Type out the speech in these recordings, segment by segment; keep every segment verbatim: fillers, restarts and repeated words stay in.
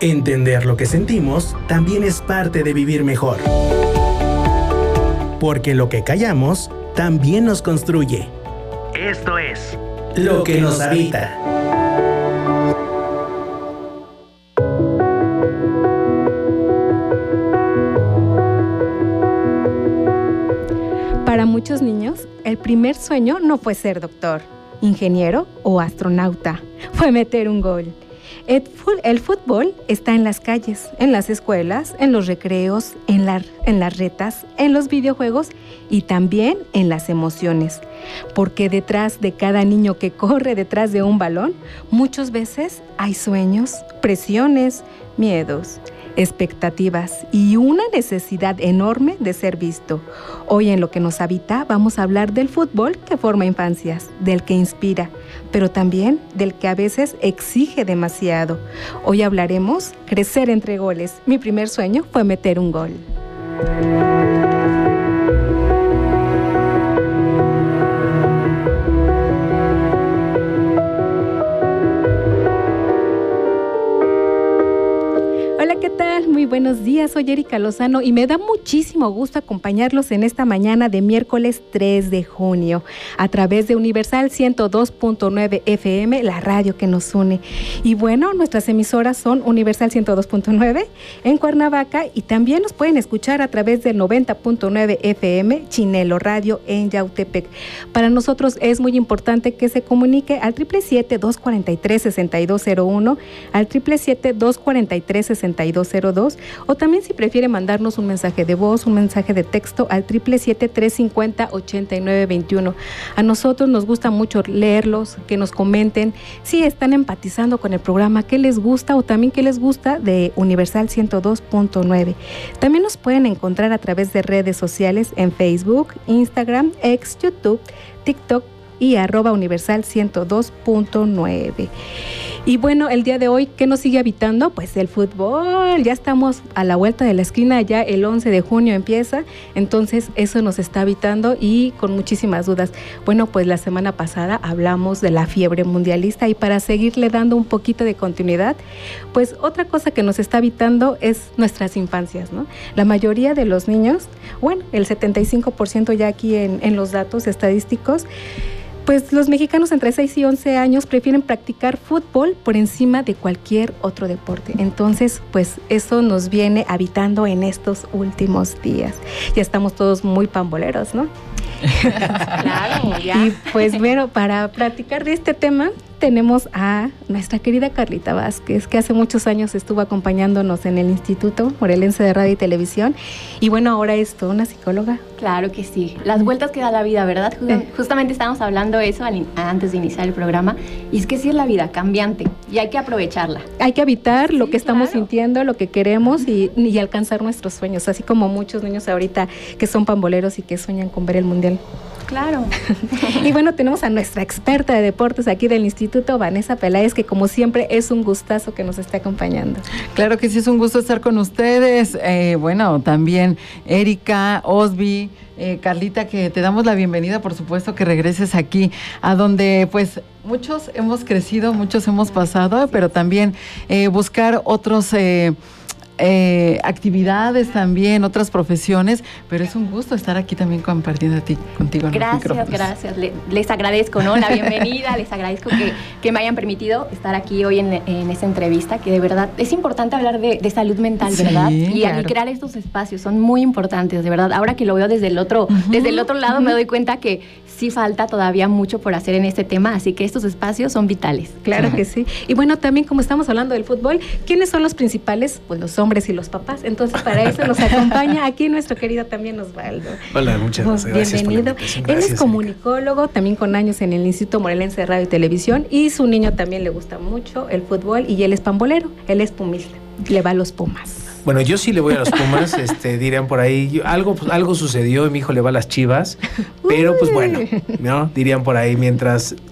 Entender lo que sentimos también es parte de vivir mejor. Porque lo que callamos también nos construye. Esto es Lo que nos habita. Para muchos niños, el primer sueño no fue ser doctor, ingeniero o astronauta, fue meter un gol. El, el fútbol está en las calles, en las escuelas, en los recreos, en, la, en las retas, en los videojuegos y también en las emociones. Porque detrás de cada niño que corre detrás de un balón, muchas veces hay sueños, presiones, miedos, expectativas y una necesidad enorme de ser visto. Hoy en Lo que nos habita vamos a hablar del fútbol que forma infancias, del que inspira, pero también del que a veces exige demasiado. Hoy hablaremos crecer entre goles. Mi primer sueño fue meter un gol. Muy buenos días, soy Erika Lozano y me da muchísimo gusto acompañarlos en esta mañana de miércoles tres de junio a través de Universal ciento dos punto nueve F M, la radio que nos une. Y bueno, nuestras emisoras son Universal ciento dos punto nueve en Cuernavaca y también nos pueden escuchar a través del noventa punto nueve F M, Chinelo Radio en Yautepec. Para nosotros es muy importante que se comunique al siete siete siete, dos cuatro tres, seis dos cero uno, al siete siete siete, dos cuatro tres, seis dos cero dos, o también si prefiere mandarnos un mensaje de voz, un mensaje de texto al siete siete siete, tres cinco cero, ocho nueve dos uno. A nosotros nos gusta mucho leerlos, que nos comenten si están empatizando con el programa, qué les gusta o también qué les gusta de Universal ciento dos punto nueve. También nos pueden encontrar a través de redes sociales en Facebook, Instagram, X, YouTube, TikTok y arroba Universal ciento dos punto nueve. Y bueno, el día de hoy, ¿qué nos sigue habitando? Pues el fútbol. Ya estamos a la vuelta de la esquina, ya el once de junio empieza, entonces eso nos está habitando y con muchísimas dudas. Bueno, pues la semana pasada hablamos de la fiebre mundialista y para seguirle dando un poquito de continuidad, pues otra cosa que nos está habitando es nuestras infancias, ¿no? La mayoría de los niños, bueno, el setenta y cinco por ciento ya aquí en, en los datos estadísticos, pues los mexicanos entre seis y once años prefieren practicar fútbol por encima de cualquier otro deporte. Entonces, pues eso nos viene habitando en estos últimos días. Ya estamos todos muy pamboleros, ¿no? Claro, ya. Y pues bueno, para platicar de este tema tenemos a nuestra querida Carlita Vázquez, que hace muchos años estuvo acompañándonos en el Instituto Morelense de Radio y Televisión, y bueno, ahora es toda una psicóloga. Claro que sí, las vueltas que da la vida, ¿verdad? Just- justamente estábamos hablando eso al in- antes de iniciar el programa, y es que sí es la vida, cambiante, y hay que aprovecharla. Hay que habitar Sí, lo que estamos claro. sintiendo, lo que queremos y, y alcanzar nuestros sueños, así como muchos niños ahorita que son pamboleros y que sueñan con ver el Mundial. Claro. Y bueno, tenemos a nuestra experta de deportes aquí del Instituto, Vanessa Peláez, que como siempre es un gustazo que nos esté acompañando. Claro que sí, es un gusto estar con ustedes. Eh, bueno, también Erika, Osby, eh, Carlita, que te damos la bienvenida, por supuesto, que regreses aquí, a donde pues muchos hemos crecido, muchos hemos pasado, pero también eh, buscar otros... Eh, Eh, actividades también, otras profesiones, pero es un gusto estar aquí también compartiendo a ti, contigo en los Gracias, micrófonos. gracias. Le- les agradezco, ¿no? La bienvenida, les agradezco que, que me hayan permitido estar aquí hoy en, en esta entrevista, que de verdad es importante hablar de, de salud mental, Sí, ¿verdad? Y, claro. y crear estos espacios son muy importantes, de verdad. Ahora que lo veo desde el otro, Uh-huh, desde el otro lado, uh-huh. me doy cuenta que sí falta todavía mucho por hacer en este tema, así que estos espacios son vitales. Claro que sí. Y bueno, también como estamos hablando del fútbol, ¿quiénes son los principales? Pues los hombres y los papás. Entonces, para eso nos acompaña aquí nuestro querido también Osvaldo. Hola, muchas Pues, gracias. bienvenido. Por la invitación. Él Gracias, es comunicólogo, también con años en el Instituto Morelense de Radio y Televisión, y su niño también le gusta mucho el fútbol y él es pambolero, él es pumista, le va a los Pumas. Bueno, yo sí le voy a los Pumas, este, dirían por ahí, yo- algo, pues, algo sucedió y mi hijo le va a las Chivas, pero pues bueno, ¿no? Dirían por ahí, mientras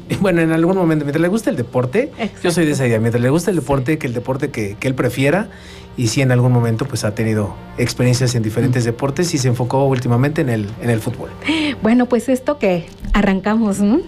Bueno, en algún momento, mientras le guste el deporte, exacto, yo soy de esa idea, mientras le guste el deporte, sí, que el deporte que, que él prefiera, y sí en algún momento pues ha tenido experiencias en diferentes deportes y se enfocó últimamente en el, en el fútbol. Bueno, pues esto que arrancamos, ¿no?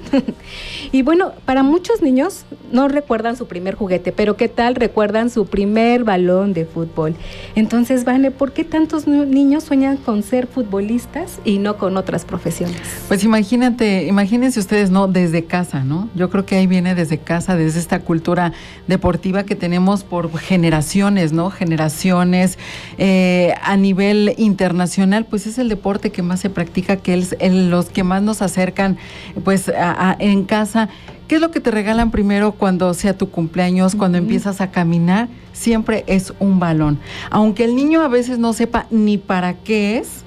Y bueno, para muchos niños no recuerdan su primer juguete, pero ¿qué tal recuerdan su primer balón de fútbol? Entonces, Vane, ¿por qué tantos niños sueñan con ser futbolistas y no con otras profesiones? Pues imagínate, imagínense ustedes, ¿no? Desde casa, ¿no? Yo creo que ahí viene desde casa, desde esta cultura deportiva que tenemos por generaciones, ¿no? Generaciones eh, a nivel internacional, pues es el deporte que más se practica, que es el, los que más nos acercan, pues a, a, en casa. ¿Qué es lo que te regalan primero cuando sea tu cumpleaños, cuando uh-huh. empiezas a caminar? Siempre es un balón. Aunque el niño a veces no sepa ni para qué es,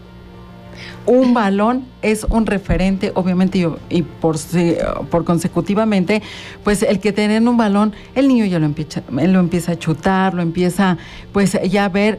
un balón es un referente, obviamente, y, y por, por consecutivamente, pues el que tener un balón, el niño ya lo empieza, él lo empieza a chutar, lo empieza pues ya a ver,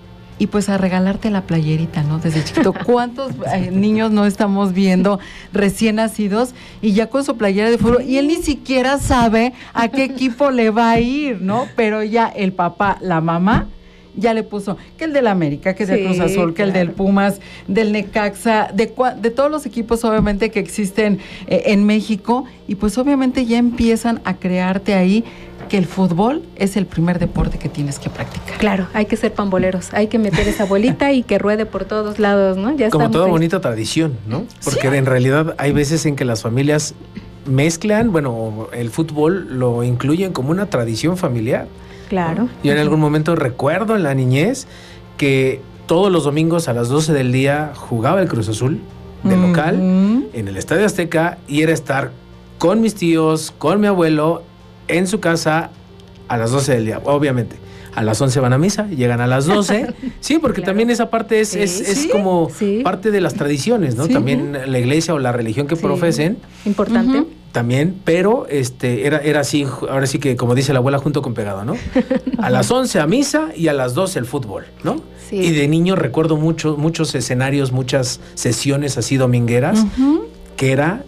y pues a regalarte la playerita, ¿no? Desde chiquito. ¿Cuántos eh, niños no estamos viendo recién nacidos y ya con su playera de fútbol? Y él ni siquiera sabe a qué equipo le va a ir, ¿no? Pero ya el papá, la mamá, ya le puso que el del América, que el del sí, Cruz Azul, que claro. el del Pumas, del Necaxa, de, de todos los equipos obviamente que existen eh, en México, y pues obviamente ya empiezan a crearte ahí que el fútbol es el primer deporte que tienes que practicar. Claro, hay que ser pamboleros, hay que meter esa bolita y que ruede por todos lados, ¿no? Ya como toda ahí. Bonita tradición, ¿no? Porque sí. en realidad hay veces en que las familias mezclan, bueno, el fútbol lo incluyen como una tradición familiar. Claro. ¿No? Yo en algún momento recuerdo en la niñez que todos los domingos a las doce del día jugaba el Cruz Azul de local mm-hmm. en el Estadio Azteca, y era estar con mis tíos, con mi abuelo en su casa a las doce del día, obviamente. A las once van a misa, llegan a las doce. Sí, porque claro. también esa parte es, sí, es, es sí, como sí. parte de las tradiciones, ¿no? Sí. También la iglesia o la religión que sí. profesen. Importante. Uh-huh. También, pero este era, era así, ahora sí que como dice la abuela, junto con pegado, ¿no? A las once a misa y a las doce el fútbol, ¿no? Sí. Y de niño recuerdo mucho, muchos escenarios, muchas sesiones así domingueras, uh-huh. que era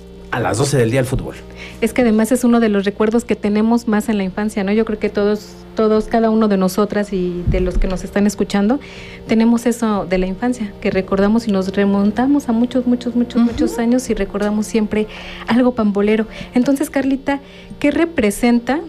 a las doce del día el fútbol. Es que además es uno de los recuerdos que tenemos más en la infancia, ¿no? Yo creo que todos, todos, cada uno de nosotras y de los que nos están escuchando, tenemos eso de la infancia, que recordamos y nos remontamos a muchos, muchos, muchos, uh-huh. muchos años y recordamos siempre algo pambolero. Entonces, Carlita, ¿qué representa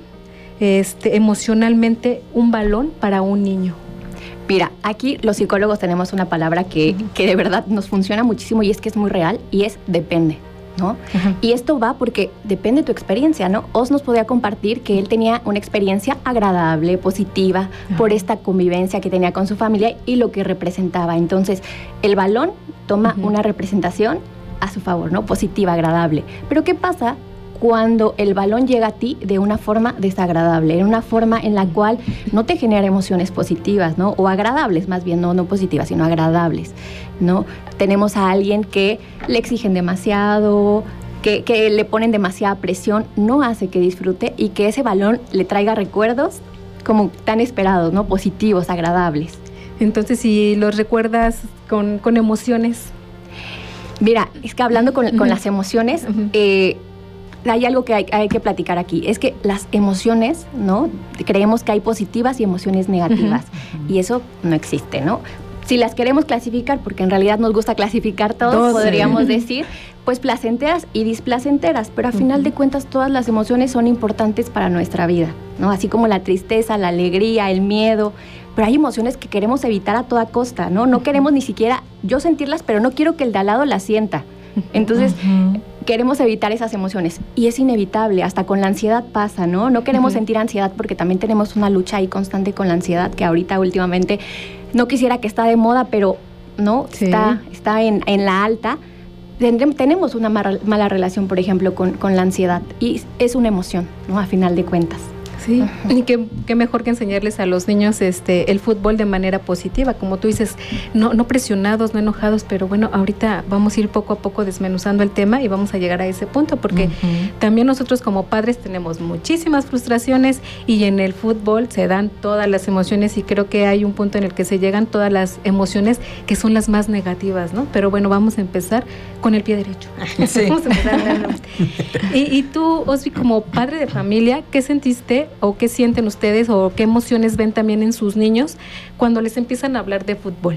este, emocionalmente un balón para un niño? Mira, aquí los psicólogos tenemos una palabra que, uh-huh. que de verdad nos funciona muchísimo y es que es muy real, y es depende. ¿No? Uh-huh. Y esto va porque depende de tu experiencia, ¿no? Os nos podía compartir que él tenía una experiencia agradable, positiva, uh-huh. por esta convivencia que tenía con su familia y lo que representaba. Entonces, el balón toma uh-huh. una representación a su favor, ¿no? Positiva, agradable. Pero ¿qué pasa cuando el balón llega a ti de una forma desagradable, en una forma en la cual no te genera emociones positivas, ¿no? O agradables, más bien, no, no positivas, sino agradables, ¿no? Tenemos a alguien que le exigen demasiado, que, que le ponen demasiada presión, no hace que disfrute y que ese balón le traiga recuerdos como tan esperados, ¿no? Positivos, agradables. Entonces, si los recuerdas con, con emociones. Mira, es que hablando con, uh-huh. con las emociones, uh-huh. eh, hay algo que hay, hay que platicar aquí, es que las emociones, ¿no? Creemos que hay positivas y emociones negativas, uh-huh. y eso no existe, ¿no? Si las queremos clasificar, porque en realidad nos gusta clasificar todo, todo podríamos sí. decir, pues placenteras y displacenteras, pero a uh-huh. final de cuentas todas las emociones son importantes para nuestra vida, ¿no? Así como la tristeza, la alegría, el miedo, pero hay emociones que queremos evitar a toda costa, ¿no? No uh-huh. queremos ni siquiera yo sentirlas, pero no quiero que el de al lado las sienta. Entonces, uh-huh. queremos evitar esas emociones y es inevitable, hasta con la ansiedad pasa, ¿no? No queremos uh-huh. sentir ansiedad porque también tenemos una lucha ahí constante con la ansiedad, que ahorita últimamente no quisiera que está de moda, pero no, sí. está, está en, en la alta. Tenemos una mala, mala relación, por ejemplo, con, con la ansiedad y es una emoción, ¿no? A final de cuentas. Sí, uh-huh. y qué, qué mejor que enseñarles a los niños este el fútbol de manera positiva, como tú dices, no, no presionados, no enojados, pero bueno, ahorita vamos a ir poco a poco desmenuzando el tema y vamos a llegar a ese punto, porque uh-huh. también nosotros como padres tenemos muchísimas frustraciones y en el fútbol se dan todas las emociones y creo que hay un punto en el que se llegan todas las emociones que son las más negativas, ¿no? Pero bueno, vamos a empezar con el pie derecho. Sí. Vamos a empezar a y, y tú, Osby, como padre de familia, ¿qué sentiste o qué sienten ustedes o qué emociones ven también en sus niños cuando les empiezan a hablar de fútbol?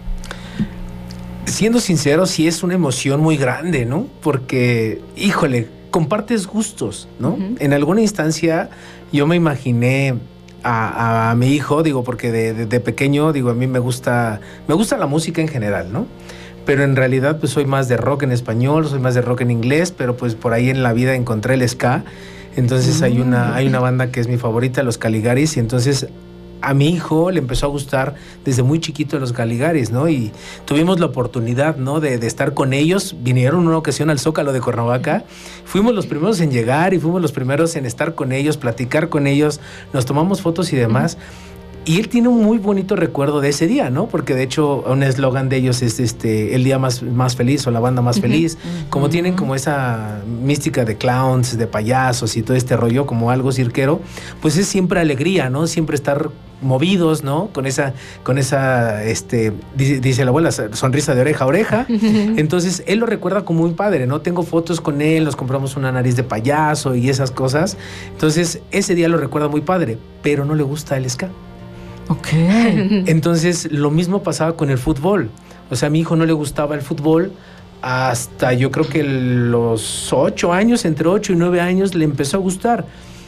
Siendo sincero, sí es una emoción muy grande, ¿no? Porque, híjole, compartes gustos, ¿no? Uh-huh. En alguna instancia yo me imaginé a, a, a mi hijo, digo, porque de, de, de pequeño, digo, a mí me gusta, me gusta la música en general, ¿no? Pero en realidad pues soy más de rock en español, soy más de rock en inglés, pero pues por ahí en la vida encontré el ska. Entonces hay una, hay una banda que es mi favorita, los Caligaris, y entonces a mi hijo le empezó a gustar desde muy chiquito los Caligaris, ¿no? Y tuvimos la oportunidad, ¿no? De, de estar con ellos. Vinieron una ocasión al Zócalo de Cuernavaca. Fuimos los primeros en llegar y fuimos los primeros en estar con ellos, platicar con ellos. Nos tomamos fotos y demás. Y él tiene un muy bonito recuerdo de ese día, ¿no? Porque de hecho un eslogan de ellos es este el día más, más feliz o la banda más feliz. Uh-huh. Como tienen como esa mística de clowns, de payasos y todo este rollo como algo cirquero, pues es siempre alegría, ¿no? Siempre estar movidos, ¿no? Con esa, con esa, este, dice, dice la abuela, sonrisa de oreja a oreja. Uh-huh. Entonces él lo recuerda como muy padre, ¿no? Tengo fotos con él, nos compramos una nariz de payaso y esas cosas. Entonces ese día lo recuerda muy padre, pero no le gusta el ska. Ok. Entonces, lo mismo pasaba con el fútbol. O sea, a mi hijo no le gustaba el fútbol hasta yo creo que los ocho años, entre ocho y nueve años, le empezó a gustar.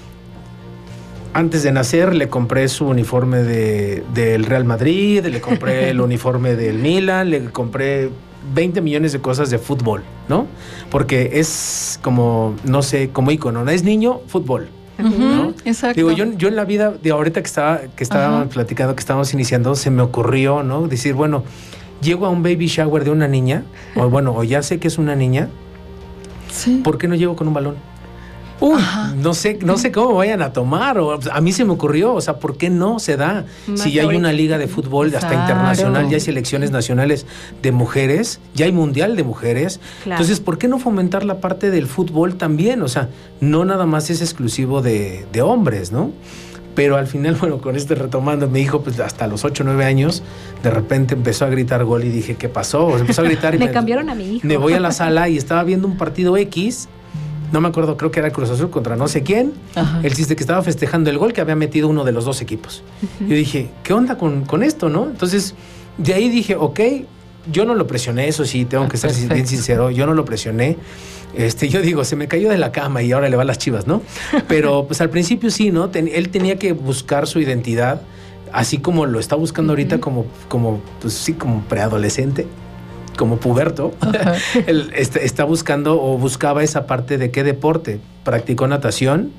Antes de nacer, le compré su uniforme de, del Real Madrid, le compré el uniforme del Milan, le compré veinte millones de cosas de fútbol, ¿no? Porque es como, no sé, como ícono, ¿no? Es niño, fútbol. Uh-huh, ¿no? Exacto. Digo, yo, yo en la vida, de ahorita que estaba, que estábamos uh-huh. platicando, que estábamos iniciando, se me ocurrió, ¿no? Decir, bueno, llego a un baby shower de una niña, o bueno, o ya sé que es una niña, sí. ¿Por qué no llego con un balón? Uy, no sé, no sé cómo vayan a tomar, o a mí se me ocurrió, o sea, ¿por qué no se da? Más si ya hay una liga de fútbol claro. hasta internacional, ya hay selecciones nacionales de mujeres, ya hay mundial de mujeres, claro. Entonces, ¿por qué no fomentar la parte del fútbol también? O sea, no nada más es exclusivo de, de hombres, ¿no? Pero al final, bueno, con este retomando, mi hijo, pues hasta los ocho o nueve años, de repente empezó a gritar gol y dije, ¿qué pasó? Empezó a gritar y me me cambiaron a mi hijo. Me voy a la sala y estaba viendo un partido X. No me acuerdo, creo que era Cruz Azul contra no sé quién. Ajá. El chiste que estaba festejando el gol que había metido uno de los dos equipos. Uh-huh. Yo dije, ¿qué onda con, con esto, no? Entonces, de ahí dije, ok, yo no lo presioné, eso sí, tengo ah, que ser perfecto. bien sincero, yo no lo presioné. Este, yo digo, se me cayó de la cama y ahora le va a las Chivas, ¿no? Pero pues al principio sí, ¿no? Ten, él tenía que buscar su identidad, así como lo está buscando uh-huh. ahorita como, como, pues sí, como preadolescente. Como puberto, él está, está buscando o buscaba esa parte de qué deporte. Practicó natación,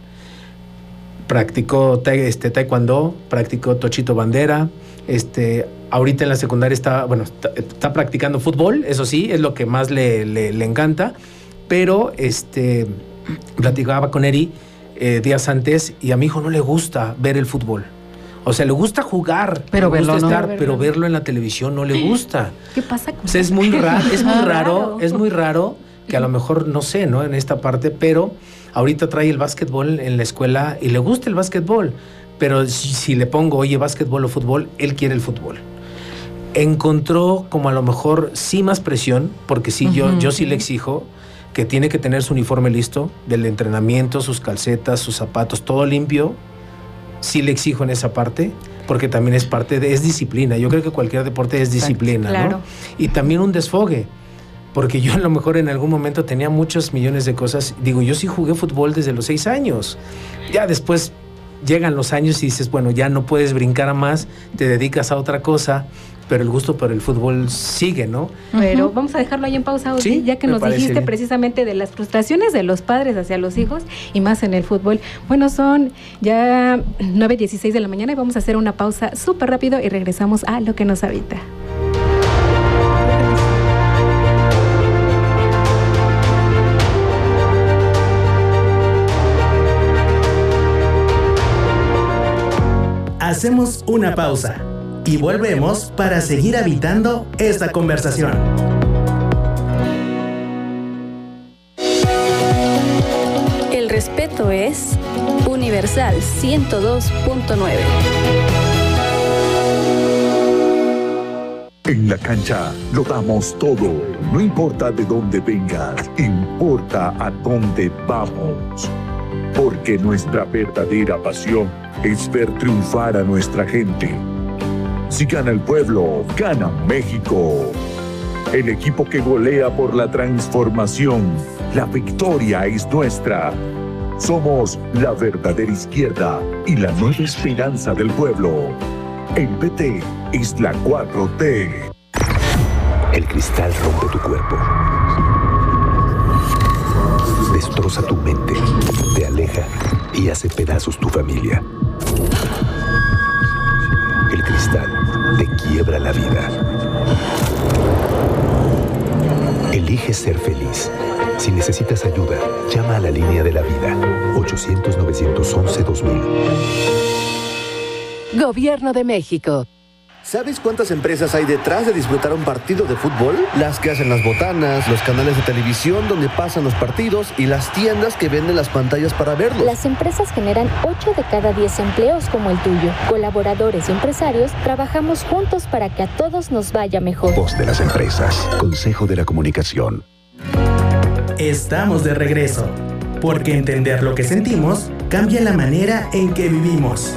practicó te, este, taekwondo, practicó tochito bandera. Este, ahorita en la secundaria está, bueno, está, está practicando fútbol, eso sí, es lo que más le, le, le encanta. Pero este, platicaba con Eri eh, días antes y a mi hijo no le gusta ver el fútbol. O sea, le gusta jugar, pero le gusta verlo, estar, no. pero verlo en la televisión no le gusta. ¿Qué pasa con o sea, es muy raro, es muy raro, es muy raro que a lo mejor, no sé, ¿no? En esta parte, pero ahorita trae el básquetbol en la escuela y le gusta el básquetbol. Pero si, si le pongo, oye, básquetbol o fútbol, él quiere el fútbol. Encontró como a lo mejor sí más presión, porque sí, uh-huh. yo, yo sí le exijo que tiene que tener su uniforme listo, del entrenamiento, sus calcetas, sus zapatos, todo limpio. Sí le exijo en esa parte, porque también es parte de, es disciplina. Yo creo que cualquier deporte es disciplina, claro. ¿no? Y también un desfogue, porque yo a lo mejor en algún momento tenía muchos millones de cosas. Digo, yo sí jugué fútbol desde los seis años. Ya después llegan los años y dices, bueno, ya no puedes brincar a más, te dedicas a otra cosa, pero el gusto por el fútbol sigue, ¿no? Pero uh-huh. vamos a dejarlo ahí en pausa, Odi, ¿sí? Ya que nos dijiste bien. Precisamente de las frustraciones de los padres hacia los hijos y más en el fútbol. Bueno, son ya nueve dieciséis de la mañana y vamos a hacer una pausa súper rápido y regresamos a Lo que nos habita. hacemos una pausa y volvemos para seguir habitando esta conversación. El respeto es Universal ciento dos punto nueve. En la cancha lo damos todo. No importa de dónde vengas, importa a dónde vamos. Porque nuestra verdadera pasión es ver triunfar a nuestra gente. Si gana el pueblo, gana México. El equipo que golea por la transformación. La victoria es nuestra. Somos la verdadera izquierda y la nueva esperanza del pueblo. El P T es la cuatro T. El cristal rompe tu cuerpo. Destroza tu mente, te aleja y hace pedazos tu familia. El cristal te quiebra la vida. Elige ser feliz. Si necesitas ayuda, llama a la línea de la vida. ochocientos, novecientos once, dos mil. Gobierno de México. ¿Sabes cuántas empresas hay detrás de disfrutar un partido de fútbol? Las que hacen las botanas, los canales de televisión donde pasan los partidos y las tiendas que venden las pantallas para verlos. Las empresas generan ocho de cada diez empleos como el tuyo. Colaboradores y empresarios trabajamos juntos para que a todos nos vaya mejor. Voz de las empresas. Consejo de la Comunicación. Estamos de regreso, porque entender lo que sentimos cambia la manera en que vivimos.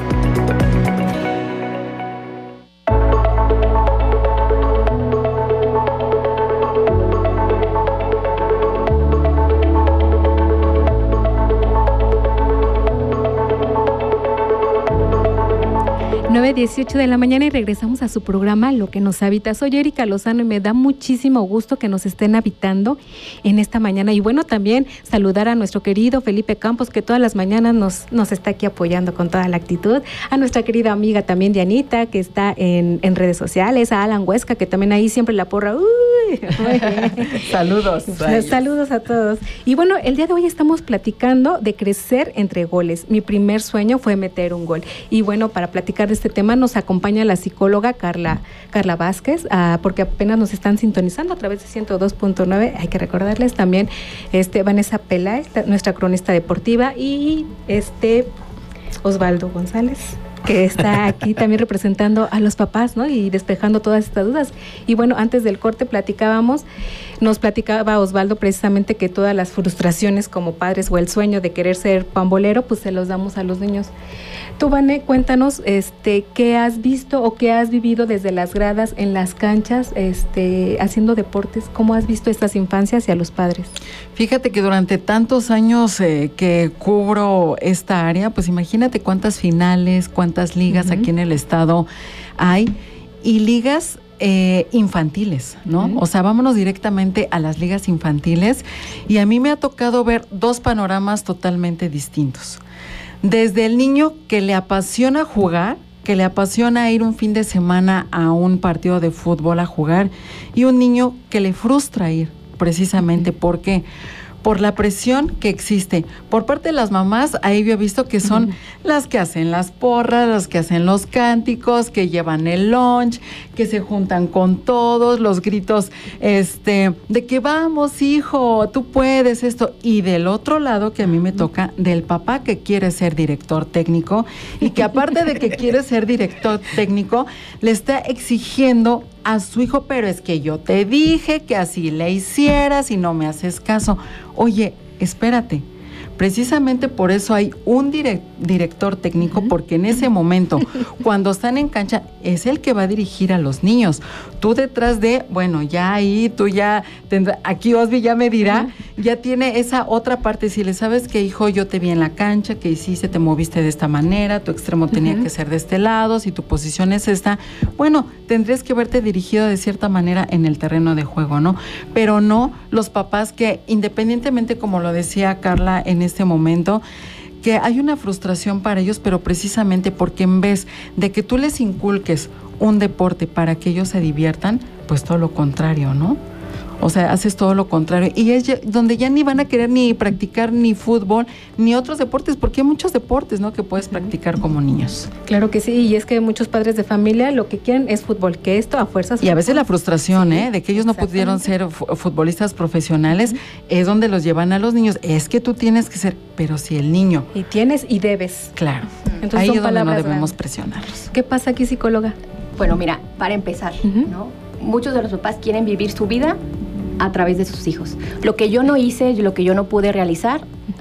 nueve dieciocho de la mañana y regresamos a su programa Lo que nos habita. Soy Erika Lozano y me da muchísimo gusto que nos estén habitando en esta mañana. Y bueno, también saludar a nuestro querido Felipe Campos, que todas las mañanas nos, nos está aquí apoyando con toda la actitud. A nuestra querida amiga también Dianita, que está en, en redes sociales. A Alan Huesca, que también ahí siempre la porra. Uy, muy bien. Saludos. Saludos a todos. Y bueno, el día de hoy estamos platicando de crecer entre goles. Mi primer sueño fue meter un gol. Y bueno, para platicar de este tema nos acompaña la psicóloga Carla, Carla Vázquez, uh, porque apenas nos están sintonizando a través de ciento dos punto nueve. Hay que recordarles también este Vanessa Peláez, nuestra cronista deportiva, y este Osvaldo González, que está aquí también representando a los papás, ¿no? Y despejando todas estas dudas. Y bueno, antes del corte platicábamos, nos platicaba Osvaldo precisamente que todas las frustraciones como padres o el sueño de querer ser pambolero, pues se los damos a los niños. Tú, Vane, cuéntanos este, qué has visto o qué has vivido desde las gradas en las canchas, este, haciendo deportes. ¿Cómo has visto estas infancias y a los padres? Fíjate que durante tantos años eh, que cubro esta área, pues imagínate cuántas finales, cuántas ligas uh-huh. aquí en el estado hay, y ligas eh, infantiles, ¿no? Uh-huh. O sea, vámonos directamente a las ligas infantiles, y a mí me ha tocado ver dos panoramas totalmente distintos. Desde el niño que le apasiona jugar, que le apasiona ir un fin de semana a un partido de fútbol a jugar, y un niño que le frustra ir, precisamente. ¿Por qué? Por la presión que existe por parte de las mamás. Ahí yo he visto que son uh-huh. las que hacen las porras, las que hacen los cánticos, que llevan el lunch, que se juntan con todos, los gritos este, de que vamos, hijo, tú puedes esto. Y del otro lado, que a mí me toca, del papá que quiere ser director técnico, y que aparte de que quiere ser director técnico, le está exigiendo a su hijo, pero es que yo te dije que así le hicieras y no me haces caso. Oye, espérate. Precisamente por eso hay un direct, director técnico, uh-huh. porque en ese momento, cuando están en cancha, es el que va a dirigir a los niños. Tú detrás de, bueno, ya ahí, tú ya tendrás, aquí Osby ya me dirá, uh-huh. ya tiene esa otra parte. Si le sabes que, hijo, yo te vi en la cancha, que hiciste, te moviste de esta manera, tu extremo tenía uh-huh. que ser de este lado, si tu posición es esta, bueno, tendrías que verte dirigido de cierta manera en el terreno de juego, ¿no? Pero no los papás que, independientemente, como lo decía Carla en este momento, que hay una frustración para ellos, pero precisamente porque en vez de que tú les inculques un deporte para que ellos se diviertan, pues todo lo contrario, ¿no? O sea, haces todo lo contrario. Y es ya, donde ya ni van a querer ni practicar ni fútbol, ni otros deportes, porque hay muchos deportes, ¿no?, que puedes practicar como niños. Claro que sí, y es que muchos padres de familia lo que quieren es fútbol, que esto a fuerzas... Y a veces la frustración, sí, ¿eh?, de que ellos no pudieron ser futbolistas profesionales, uh-huh, es donde los llevan a los niños. Es que tú tienes que ser, pero si el niño... Y tienes y debes. Claro. Entonces, ahí son es donde no debemos grandes. presionarlos. ¿Qué pasa aquí, psicóloga? Bueno, mira, para empezar, uh-huh, ¿no?, muchos de los papás quieren vivir su vida a través de sus hijos. Lo que yo no hice, lo que yo no pude realizar,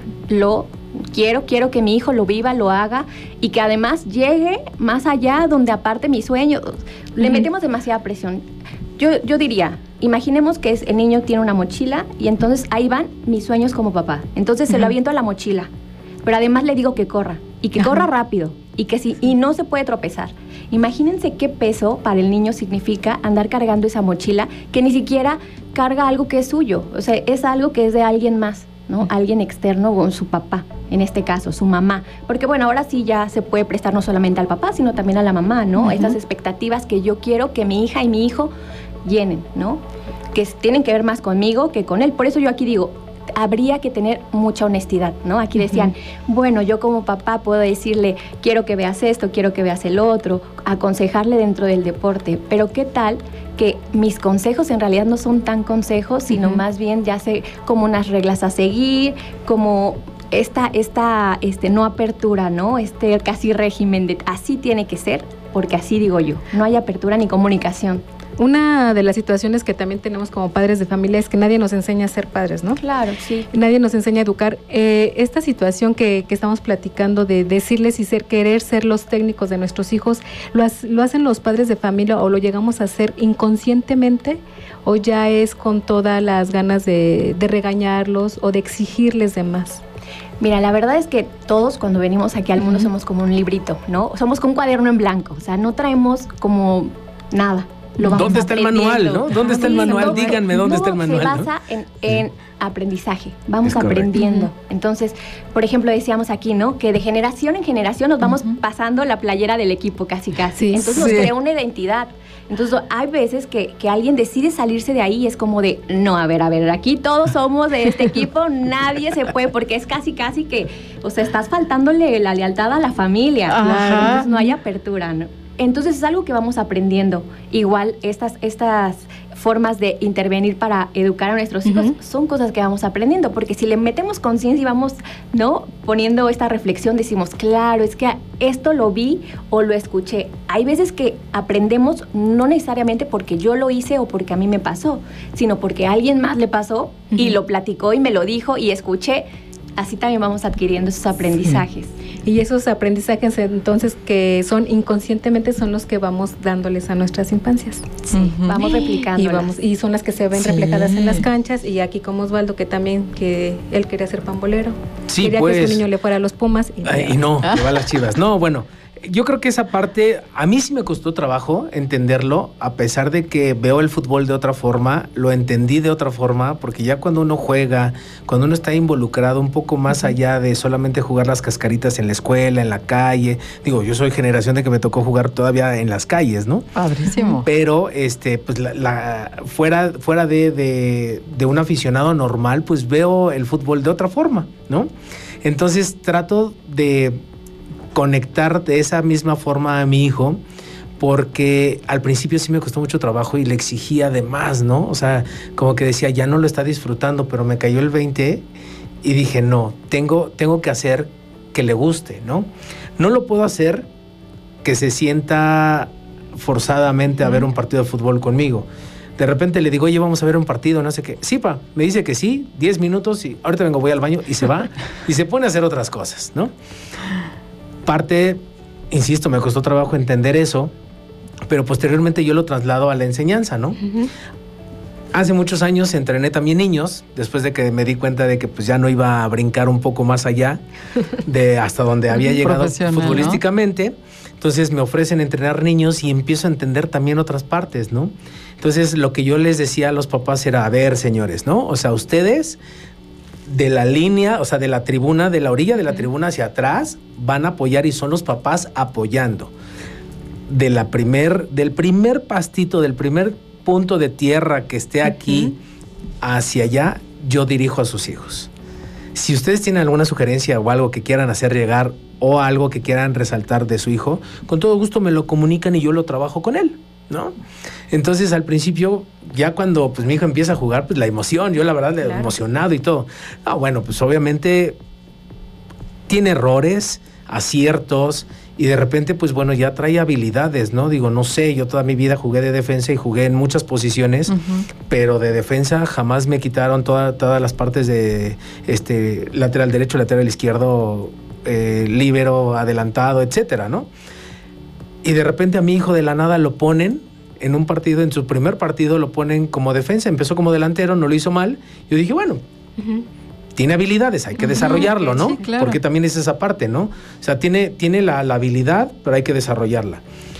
lo quiero, quiero que mi hijo lo viva, lo haga y que además llegue más allá donde aparte mi sueño. Le uh-huh. metemos demasiada presión. Yo, yo diría, imaginemos que es, el niño tiene una mochila y entonces ahí van mis sueños como papá. Entonces uh-huh. se lo aviento a la mochila, pero además le digo que corra y que uh-huh. corra rápido y que sí, y no se puede tropezar. Imagínense qué peso para el niño significa andar cargando esa mochila que ni siquiera carga algo que es suyo, o sea, es algo que es de alguien más, ¿no? Uh-huh. Alguien externo, o su papá, en este caso, su mamá. Porque bueno, ahora sí ya se puede prestar no solamente al papá, sino también a la mamá, ¿no? Uh-huh. Estas expectativas que yo quiero que mi hija y mi hijo llenen, ¿no? Que tienen que ver más conmigo que con él. Por eso yo aquí digo, habría que tener mucha honestidad, ¿no? Aquí decían, uh-huh. bueno, yo como papá puedo decirle, quiero que veas esto, quiero que veas el otro, aconsejarle dentro del deporte, pero ¿qué tal que mis consejos en realidad no son tan consejos, sino uh-huh. más bien ya sé como unas reglas a seguir, como esta, esta este, no apertura, ¿no? Este casi régimen de así tiene que ser, porque así digo yo, no hay apertura ni comunicación. Una de las situaciones que también tenemos como padres de familia es que nadie nos enseña a ser padres, ¿no? Claro, sí. Nadie nos enseña a educar. Eh, esta situación que, que estamos platicando de decirles y ser, querer ser los técnicos de nuestros hijos, ¿lo, has, ¿lo hacen los padres de familia o lo llegamos a hacer inconscientemente o ya es con todas las ganas de, de regañarlos o de exigirles de más? Mira, la verdad es que todos cuando venimos aquí al mundo uh-huh. somos como un librito, ¿no? Somos como un cuaderno en blanco, o sea, no traemos como nada. ¿Dónde está el manual, no? ¿Dónde está el manual? Todo, Díganme dónde no, está el manual. Se basa ¿no? en, en aprendizaje, vamos es aprendiendo. Entonces, por ejemplo, decíamos aquí, ¿no? Que de generación en generación nos vamos uh-huh. pasando la playera del equipo casi casi. Sí, Entonces sí. nos crea una identidad. Entonces, hay veces que, que alguien decide salirse de ahí y es como de, no, a ver, a ver, aquí todos somos de este equipo, nadie se puede, porque es casi casi que, o sea, estás faltándole la lealtad a la familia. Claro. Entonces, no hay apertura, ¿no? Entonces es algo que vamos aprendiendo. Igual estas, estas formas de intervenir para educar a nuestros hijos uh-huh. son cosas que vamos aprendiendo, porque si le metemos conciencia y vamos, ¿no?, poniendo esta reflexión, decimos, claro, es que esto lo vi o lo escuché. Hay veces que aprendemos no necesariamente porque yo lo hice o porque a mí me pasó, sino porque a alguien más le pasó uh-huh. y lo platicó y me lo dijo y escuché. Así también vamos adquiriendo esos aprendizajes. Sí. Y esos aprendizajes entonces que son inconscientemente son los que vamos dándoles a nuestras infancias. Sí, uh-huh. vamos replicando. Y, vamos, y son las que se ven sí. reflejadas en las canchas. Y aquí como Osvaldo, que también que él quería ser pambolero. Sí, quería pues, que su niño le fuera a los Pumas. Y, ay, y no, le va a las Chivas. No, bueno. Yo creo que esa parte, a mí sí me costó trabajo entenderlo, a pesar de que veo el fútbol de otra forma, lo entendí de otra forma, porque ya cuando uno juega, cuando uno está involucrado un poco más allá de solamente jugar las cascaritas en la escuela, en la calle, digo, yo soy generación de que me tocó jugar todavía en las calles, ¿no? Padrísimo. Pero, este, pues, la, la, fuera, fuera de, de, de un aficionado normal, pues veo el fútbol de otra forma, ¿no? Entonces trato de conectar de esa misma forma a mi hijo, porque al principio sí me costó mucho trabajo y le exigía de más, ¿no? O sea, como que decía, ya no lo está disfrutando, pero me cayó el veinte y dije, no, tengo, tengo que hacer que le guste, ¿no? No lo puedo hacer que se sienta forzadamente a ver un partido de fútbol conmigo. De repente le digo, oye, vamos a ver un partido, no sé qué. Sí, pa, me dice que sí, diez minutos y ahorita vengo, voy al baño y se va y se pone a hacer otras cosas, ¿no? Parte, insisto, me costó trabajo entender eso, pero posteriormente yo lo traslado a la enseñanza, ¿no? Uh-huh. Hace muchos años entrené también niños, después de que me di cuenta de que pues ya no iba a brincar un poco más allá de hasta donde había llegado futbolísticamente. ¿No? Entonces me ofrecen entrenar niños y empiezo a entender también otras partes, ¿no? Entonces lo que yo les decía a los papás era, a ver, señores, ¿no? O sea, ustedes de la línea, o sea, de la tribuna, de la orilla de la tribuna hacia atrás, van a apoyar y son los papás apoyando. De la primer, del primer pastito, del primer punto de tierra que esté aquí, uh-huh. hacia allá yo dirijo a sus hijos. Si ustedes tienen alguna sugerencia o algo que quieran hacer llegar o algo que quieran resaltar de su hijo, con todo gusto me lo comunican y yo lo trabajo con él, ¿no? Entonces al principio, ya cuando pues mi hijo empieza a jugar, pues la emoción, yo la verdad claro. emocionado y todo. Ah, bueno, pues obviamente tiene errores, aciertos, y de repente, pues bueno, ya trae habilidades, ¿no? Digo, no sé, yo toda mi vida jugué de defensa y jugué en muchas posiciones, uh-huh. pero de defensa jamás me quitaron toda, todas las partes de este lateral derecho, lateral izquierdo, eh, líbero, adelantado, etcétera, ¿no? Y de repente a mi hijo de la nada lo ponen en un partido, en su primer partido lo ponen como defensa, empezó como delantero, no lo hizo mal. Yo dije, bueno, uh-huh. tiene habilidades, hay que desarrollarlo, uh-huh, ¿no? Sí, claro. Porque también es esa parte, ¿no? O sea, tiene, tiene la, la habilidad, pero hay que desarrollarla.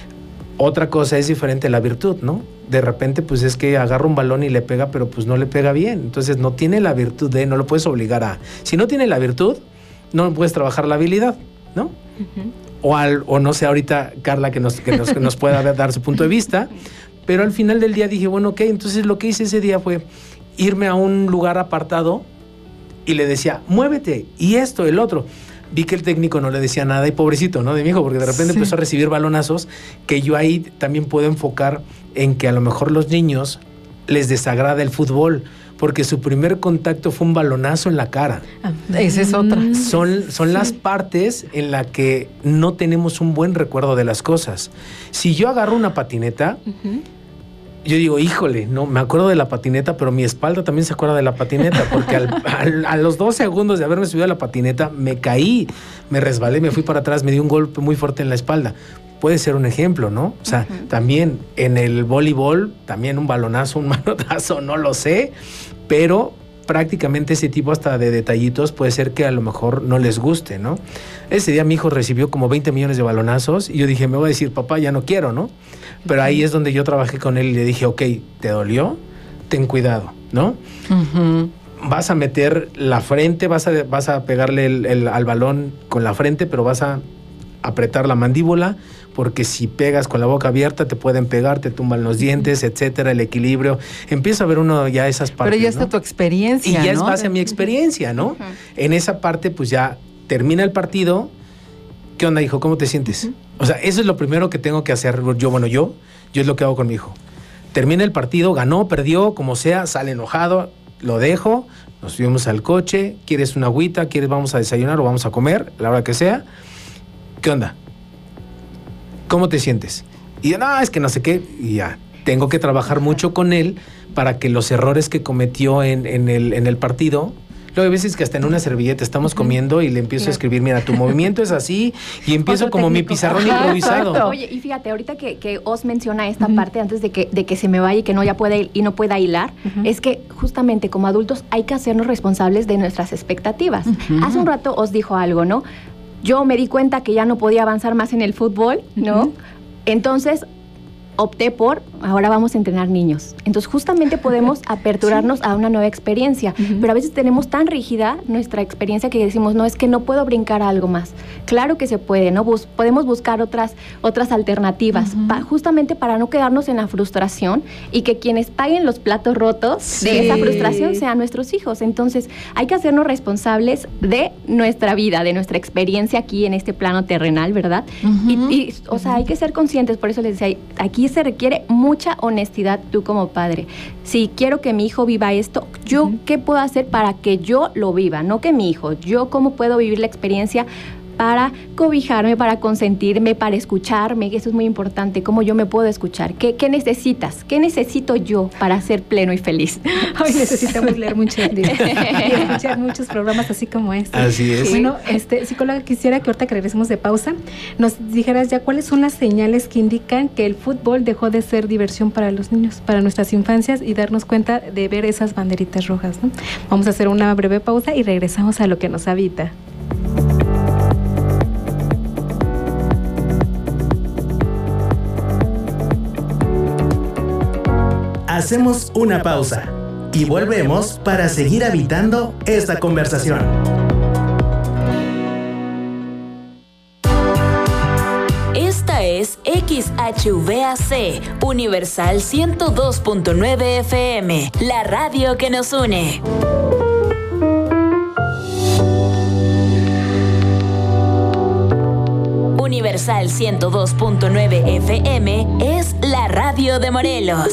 Otra cosa es diferente la virtud, ¿no? De repente, pues es que agarra un balón y le pega, pero pues no le pega bien. Entonces no tiene la virtud de, no lo puedes obligar a... Si no tiene la virtud, no puedes trabajar la habilidad, ¿no? Uh-huh. O, al, o no sé ahorita, Carla, que nos, que nos, que nos pueda dar su punto de vista, pero al final del día dije, bueno, ok, entonces lo que hice ese día fue irme a un lugar apartado y le decía, muévete, y esto, el otro. Vi que el técnico no le decía nada y pobrecito, ¿no? De mi hijo, porque de repente sí. empezó a recibir balonazos que yo ahí también puedo enfocar en que a lo mejor los niños les desagrada el fútbol, porque su primer contacto fue un balonazo en la cara. Ah, esa es otra. Son, son sí. las partes en las que no tenemos un buen recuerdo de las cosas. Si yo agarro una patineta, uh-huh. yo digo, híjole, no, me acuerdo de la patineta, pero mi espalda también se acuerda de la patineta, porque al, al, a los dos segundos de haberme subido a la patineta, me caí, me resbalé, me fui para atrás, me dio un golpe muy fuerte en la espalda. Puede ser un ejemplo, ¿no? O sea, uh-huh. también en el voleibol, también un balonazo, un manotazo, no lo sé, pero prácticamente ese tipo hasta de detallitos puede ser que a lo mejor no les guste, ¿no? Ese día mi hijo recibió como veinte millones de balonazos y yo dije, me voy a decir, papá, ya no quiero, ¿no? Pero ahí es donde yo trabajé con él y le dije, ok, ¿te dolió? Ten cuidado, ¿no? Uh-huh. Vas a meter la frente, vas a, vas a pegarle el, el, al balón con la frente, pero vas a apretar la mandíbula, porque si pegas con la boca abierta te pueden pegar, te tumban los dientes, etcétera, el equilibrio. Empieza a ver uno ya esas partes. Pero ya está, ¿no?, tu experiencia, y ya ¿no? es base a mi experiencia, ¿no? Uh-huh. En esa parte, pues ya termina el partido. ¿Qué onda, hijo? ¿Cómo te sientes? Uh-huh. O sea, eso es lo primero que tengo que hacer yo. Bueno, yo, yo es lo que hago con mi hijo. Termina el partido, ganó, perdió, como sea, sale enojado, lo dejo, nos subimos al coche, ¿quieres una agüita? ¿Quieres vamos a desayunar o vamos a comer? A la hora que sea. ¿Qué onda? ¿Cómo te sientes? Y yo, no, es que no sé qué. Y ya, tengo que trabajar mucho con él para que los errores que cometió en, en, el, en el partido... Luego hay veces que hasta en una servilleta estamos comiendo y le empiezo a escribir, mira, tu movimiento es así, y empiezo como mi pizarrón improvisado. Oye, y fíjate, ahorita que, que Os menciona esta uh-huh. parte antes de que, de que se me vaya y que no ya pueda y no pueda hilar, uh-huh. es que justamente como adultos hay que hacernos responsables de nuestras expectativas. Uh-huh. Hace un rato Os dijo algo, ¿no? Yo me di cuenta que ya no podía avanzar más en el fútbol, ¿no? Uh-huh. Entonces opté por, ahora vamos a entrenar niños. Entonces justamente podemos aperturarnos sí. a una nueva experiencia, uh-huh. pero a veces tenemos tan rígida nuestra experiencia que decimos, no, es que no puedo brincar a algo más. Claro que se puede, ¿no? Bus- podemos buscar otras, otras alternativas, uh-huh. pa- justamente para no quedarnos en la frustración y que quienes paguen los platos rotos sí. de esa frustración sean nuestros hijos. Entonces hay que hacernos responsables de nuestra vida, de nuestra experiencia aquí en este plano terrenal, ¿verdad? Uh-huh. Y, y, o sea, hay que ser conscientes, por eso les decía, aquí se requiere mucha honestidad tú como padre. Si quiero que mi hijo viva esto, ¿yo uh-huh. qué puedo hacer para que yo lo viva? No que mi hijo, yo cómo puedo vivir la experiencia para cobijarme, para consentirme, para escucharme, que eso es muy importante, cómo yo me puedo escuchar. ¿Qué, qué necesitas? ¿Qué necesito yo para ser pleno y feliz? Hoy necesitamos leer muchos libros y escuchar muchos programas así como este. Así es. Bueno, este, psicóloga, quisiera que ahorita que regresemos de pausa, nos dijeras ya cuáles son las señales que indican que el fútbol dejó de ser diversión para los niños, para nuestras infancias, y darnos cuenta de ver esas banderitas rojas, ¿no? Vamos a hacer una breve pausa y regresamos a lo que nos habita. Hacemos una pausa y volvemos para seguir habitando esta conversación. Esta es X H V A C, Universal ciento dos punto nueve F M, la radio que nos une. Universal ciento dos punto nueve F M es la radio de Morelos.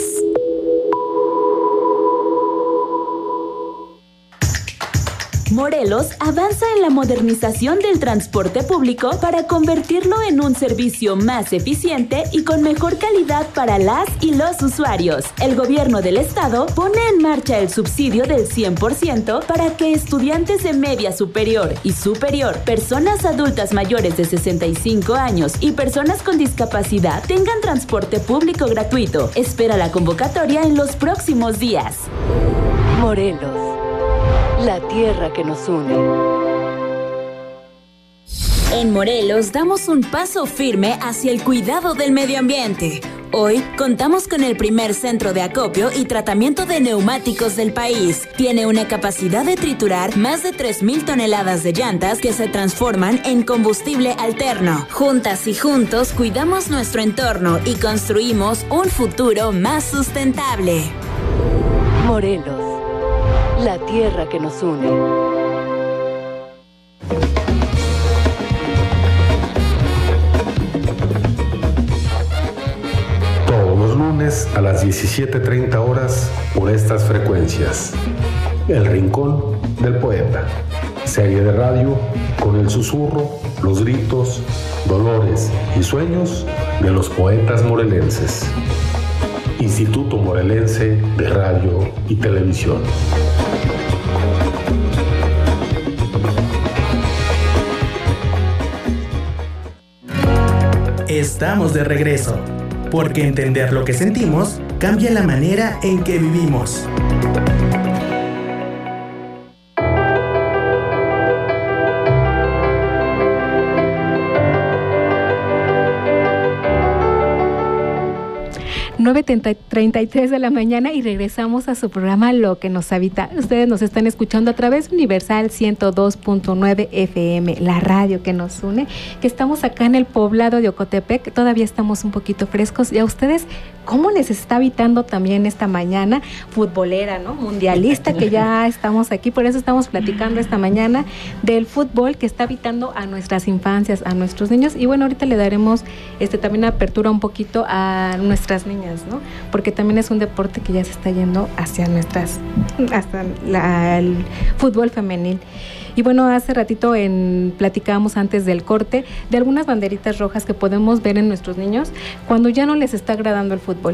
Morelos avanza en la modernización del transporte público para convertirlo en un servicio más eficiente y con mejor calidad para las y los usuarios. El gobierno del estado pone en marcha el subsidio del cien por ciento para que estudiantes de media superior y superior, personas adultas mayores de sesenta y cinco años y personas con discapacidad tengan transporte público gratuito. Espera la convocatoria en los próximos días. Morelos, la tierra que nos une. En Morelos damos un paso firme hacia el cuidado del medio ambiente. Hoy contamos con el primer centro de acopio y tratamiento de neumáticos del país. Tiene una capacidad de triturar más de tres mil toneladas de llantas que se transforman en combustible alterno. Juntas y juntos cuidamos nuestro entorno y construimos un futuro más sustentable. Morelos, la tierra que nos une. Todos los lunes a las diecisiete treinta horas por estas frecuencias. El Rincón del Poeta. Serie de radio con el susurro, los gritos, dolores y sueños de los poetas morelenses. Instituto Morelense de Radio y Televisión. Estamos de regreso, porque entender lo que sentimos cambia la manera en que vivimos. nueve treinta y tres de la mañana y regresamos a su programa Lo que nos habita. Ustedes nos están escuchando a través de Universal ciento dos punto nueve F M, la radio que nos une, que estamos acá en el poblado de Ocotepec, todavía estamos un poquito frescos. Y a ustedes, ¿cómo les está habitando también esta mañana futbolera, ¿no? Mundialista, que ya estamos aquí, por eso estamos platicando esta mañana del fútbol que está habitando a nuestras infancias, a nuestros niños. Y bueno, ahorita le daremos este también apertura un poquito a nuestras niñas, ¿no? Porque también es un deporte que ya se está yendo hacia nuestras, hasta la, el fútbol femenil. Y bueno, hace ratito en, platicábamos antes del corte de algunas banderitas rojas que podemos ver en nuestros niños cuando ya no les está agradando el fútbol,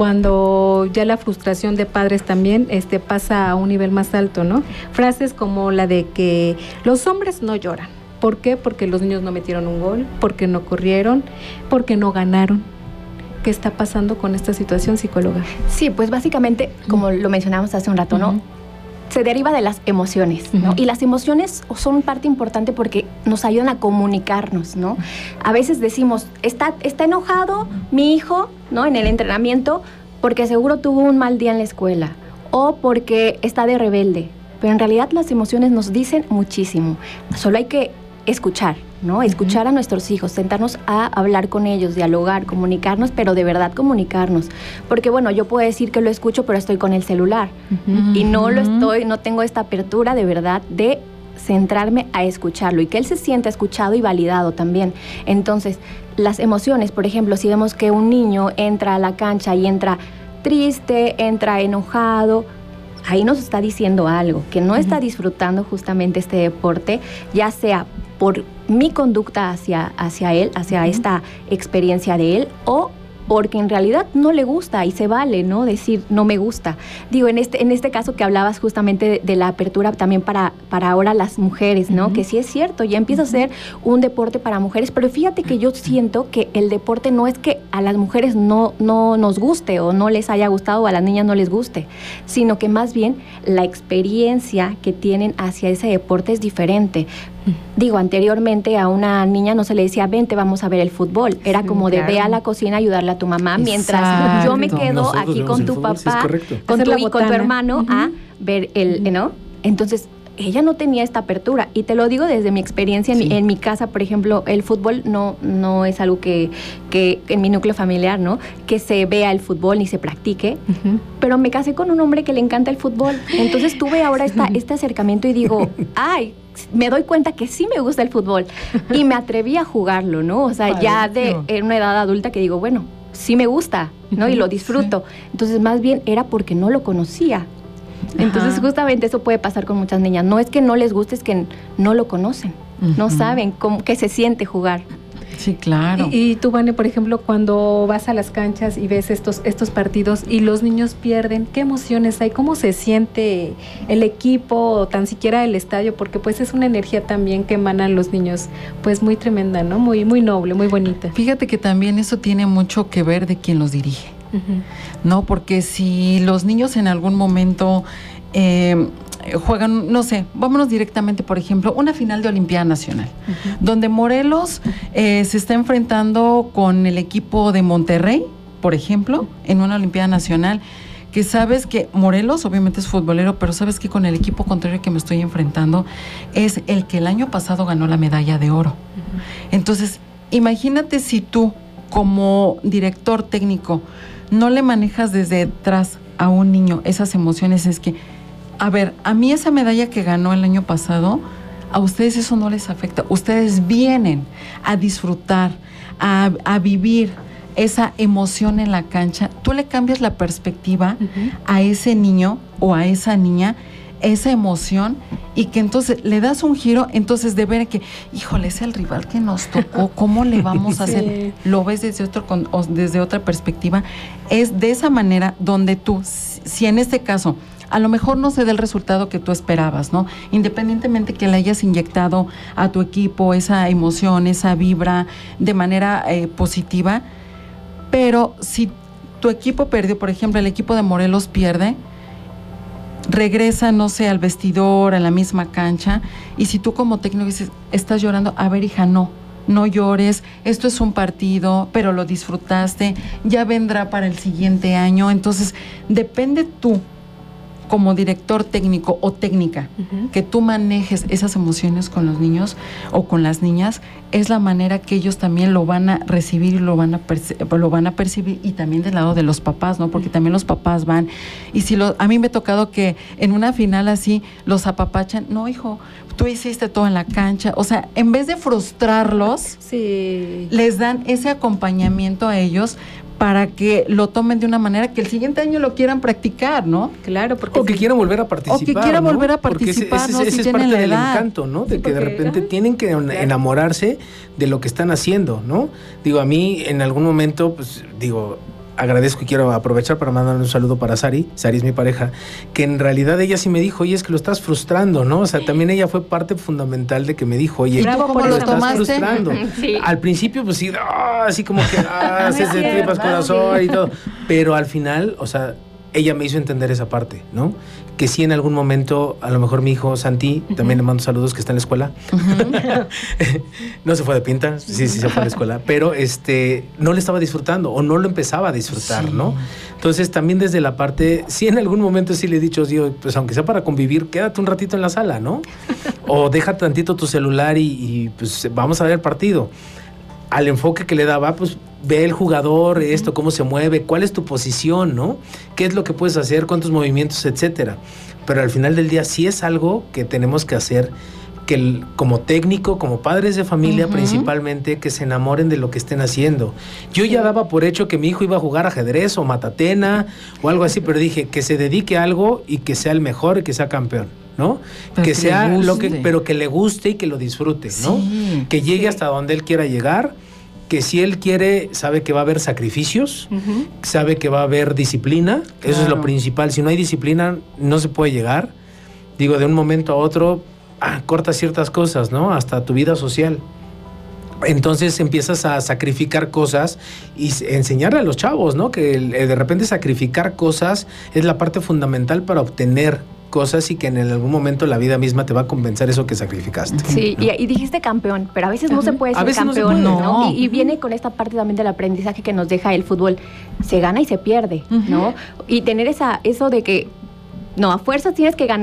cuando ya la frustración de padres también este, pasa a un nivel más alto, ¿no? Frases como la de que los hombres no lloran. ¿Por qué? Porque los niños no metieron un gol, porque no corrieron, porque no ganaron. ¿Qué está pasando con esta situación, psicóloga? Sí, pues básicamente, como lo mencionamos hace un rato, ¿no? Uh-huh. Se deriva de las emociones, ¿no? Uh-huh. Y las emociones son parte importante porque nos ayudan a comunicarnos, ¿no? A veces decimos, está, está enojado mi hijo, ¿no? En el entrenamiento porque seguro tuvo un mal día en la escuela o porque está de rebelde. Pero en realidad las emociones nos dicen muchísimo. Solo hay que escuchar, ¿no? Escuchar uh-huh. a nuestros hijos, sentarnos a hablar con ellos, dialogar, comunicarnos, pero de verdad comunicarnos. Porque bueno, yo puedo decir que lo escucho, pero estoy con el celular. Uh-huh. Y no lo estoy, no tengo esta apertura de verdad de centrarme a escucharlo y que él se sienta escuchado y validado también. Entonces, las emociones, por ejemplo, si vemos que un niño entra a la cancha y entra triste, entra enojado, ahí nos está diciendo algo, que no uh-huh. está disfrutando justamente este deporte, ya sea por mi conducta hacia, hacia él, hacia uh-huh. esta experiencia de él, o porque en realidad no le gusta y se vale, ¿no? Decir, no me gusta. Digo, en este, en este caso que hablabas justamente de, de la apertura también para, para ahora las mujeres, ¿no? Uh-huh. Que sí es cierto, ya empieza uh-huh. a ser un deporte para mujeres, pero fíjate que yo siento que el deporte no es que a las mujeres no, no nos guste o no les haya gustado o a las niñas no les guste, sino que más bien la experiencia que tienen hacia ese deporte es diferente. Digo, anteriormente a una niña no se le decía, vente, vamos a ver el fútbol. Era sí, como de, claro. ve a la cocina a ayudarle a tu mamá, exacto. mientras yo me quedo Nosotros aquí con tu fútbol, papá, sí, con, tu, con tu hermano uh-huh. a ver el, ¿no? Entonces, ella no tenía esta apertura. Y te lo digo desde mi experiencia. Sí. En, mi, en mi casa, por ejemplo, el fútbol no, no es algo que, que en mi núcleo familiar, ¿no? Que se vea el fútbol ni se practique. Uh-huh. Pero me casé con un hombre que le encanta el fútbol. Entonces tuve ahora esta, este acercamiento y digo, ay, me doy cuenta que sí me gusta el fútbol. Y me atreví a jugarlo, ¿no? O sea, ya de en una edad adulta que digo, bueno, sí me gusta, ¿no? Y lo disfruto. Sí. Entonces, más bien era porque no lo conocía. Entonces, Ajá. justamente eso puede pasar con muchas niñas. No es que no les guste, es que no lo conocen. Uh-huh. No saben cómo, qué se siente jugar. Sí, claro. Y, y tú, Vane, por ejemplo, cuando vas a las canchas y ves estos, estos partidos y los niños pierden, ¿qué emociones hay? ¿Cómo se siente el equipo o tan siquiera el estadio? Porque pues es una energía también que emanan los niños, pues muy tremenda, ¿no? Muy, muy noble, muy bonita. Fíjate que también eso tiene mucho que ver de quién los dirige. Uh-huh. No, porque si los niños en algún momento eh, juegan, no sé, vámonos directamente, por ejemplo, una final de Olimpiada Nacional, uh-huh. donde Morelos eh, se está enfrentando con el equipo de Monterrey, por ejemplo, en una Olimpiada Nacional, que sabes que Morelos obviamente es futbolero, pero sabes que con el equipo contrario que me estoy enfrentando es el que el año pasado ganó la medalla de oro. Uh-huh. Entonces, imagínate si tú, como director técnico, no le manejas desde atrás a un niño esas emociones. Es que, a ver, a mí esa medalla que ganó el año pasado, a ustedes eso no les afecta. Ustedes vienen a disfrutar, a, a vivir esa emoción en la cancha. Tú le cambias la perspectiva uh-huh. a ese niño o a esa niña, esa emoción, y que entonces le das un giro, entonces de ver que, híjole, es el rival que nos tocó, ¿cómo le vamos a sí. hacer? Lo ves desde otro desde otra perspectiva. Es de esa manera donde tú, si en este caso a lo mejor no se da el resultado que tú esperabas, ¿no? Independientemente que le hayas inyectado a tu equipo esa emoción, esa vibra de manera eh, positiva, pero si tu equipo perdió, por ejemplo, el equipo de Morelos pierde, regresa, no sé, al vestidor, a la misma cancha, y si tú como técnico dices, estás llorando, a ver, hija, no, no llores, esto es un partido, pero lo disfrutaste, ya vendrá para el siguiente año. Entonces, depende tú, como director técnico o técnica, uh-huh. que tú manejes esas emociones con los niños o con las niñas, es la manera que ellos también lo van a recibir y lo van a, perci- lo van a percibir, y también del lado de los papás, ¿no? Porque uh-huh. también los papás van, y si lo, a mí me ha tocado que en una final así los apapachan, no, hijo, tú hiciste todo en la cancha, o sea, en vez de frustrarlos, sí. les dan ese acompañamiento a ellos para que lo tomen de una manera que el siguiente año lo quieran practicar, ¿no? Claro, porque o que sí. quieran volver a participar. O que quieran ¿no? volver a participar, ese, ese, ¿no? ese Si es tienen parte la del edad. encanto, ¿no? De sí, que de repente ay, tienen que claro. enamorarse de lo que están haciendo, ¿no? Digo, a mí en algún momento, pues, digo, agradezco y quiero aprovechar para mandar un saludo para Sari. Sari es mi pareja, que en realidad ella sí me dijo, oye, es que lo estás frustrando, ¿no? O sea, también ella fue parte fundamental de que me dijo, oye, ¿tú cómo lo lo estás tomaste? frustrando? Sí. Al principio, pues sí, oh, así como que, ah, se de tripas corazón y todo. Pero al final, o sea, ella me hizo entender esa parte, ¿no? Que sí en algún momento, a lo mejor mi hijo Santi, uh-huh. también le mando saludos, que está en la escuela. Uh-huh. No se fue de pinta, sí, sí se fue a la escuela, pero este, no le estaba disfrutando o no lo empezaba a disfrutar, sí. ¿no? Entonces también desde la parte, sí en algún momento sí le he dicho, digo, pues aunque sea para convivir, quédate un ratito en la sala, ¿no? O deja tantito tu celular y, y pues vamos a ver el partido. Al enfoque que le daba, pues ve el jugador, esto, cómo se mueve, cuál es tu posición, ¿no? ¿Qué es lo que puedes hacer, cuántos movimientos, etcétera? Pero al final del día sí es algo que tenemos que hacer, que el, como técnico, como padres de familia uh-huh. principalmente, que se enamoren de lo que estén haciendo. Yo sí. ya daba por hecho que mi hijo iba a jugar ajedrez o matatena o algo así, pero dije que se dedique a algo y que sea el mejor y que sea campeón, ¿no? Pero que, que sea lo que, pero que le guste y que lo disfrute, ¿no? Sí, que llegue sí. hasta donde él quiera llegar, que si él quiere, sabe que va a haber sacrificios, uh-huh. sabe que va a haber disciplina, claro. eso es lo principal. Si no hay disciplina, no se puede llegar. Digo, de un momento a otro, ah, cortas ciertas cosas, ¿no? Hasta tu vida social. Entonces empiezas a sacrificar cosas y enseñarle a los chavos, ¿no? Que de repente sacrificar cosas es la parte fundamental para obtener cosas y que en algún momento la vida misma te va a compensar eso que sacrificaste. Sí, ¿no? y, y dijiste campeón, pero a veces no se puede ser campeón, no, ¿no? ¿no? Y, y viene con esta parte también del aprendizaje que nos deja el fútbol. Se gana y se pierde, uh-huh. ¿no? Y tener esa eso de que, no, a fuerzas tienes que ganar,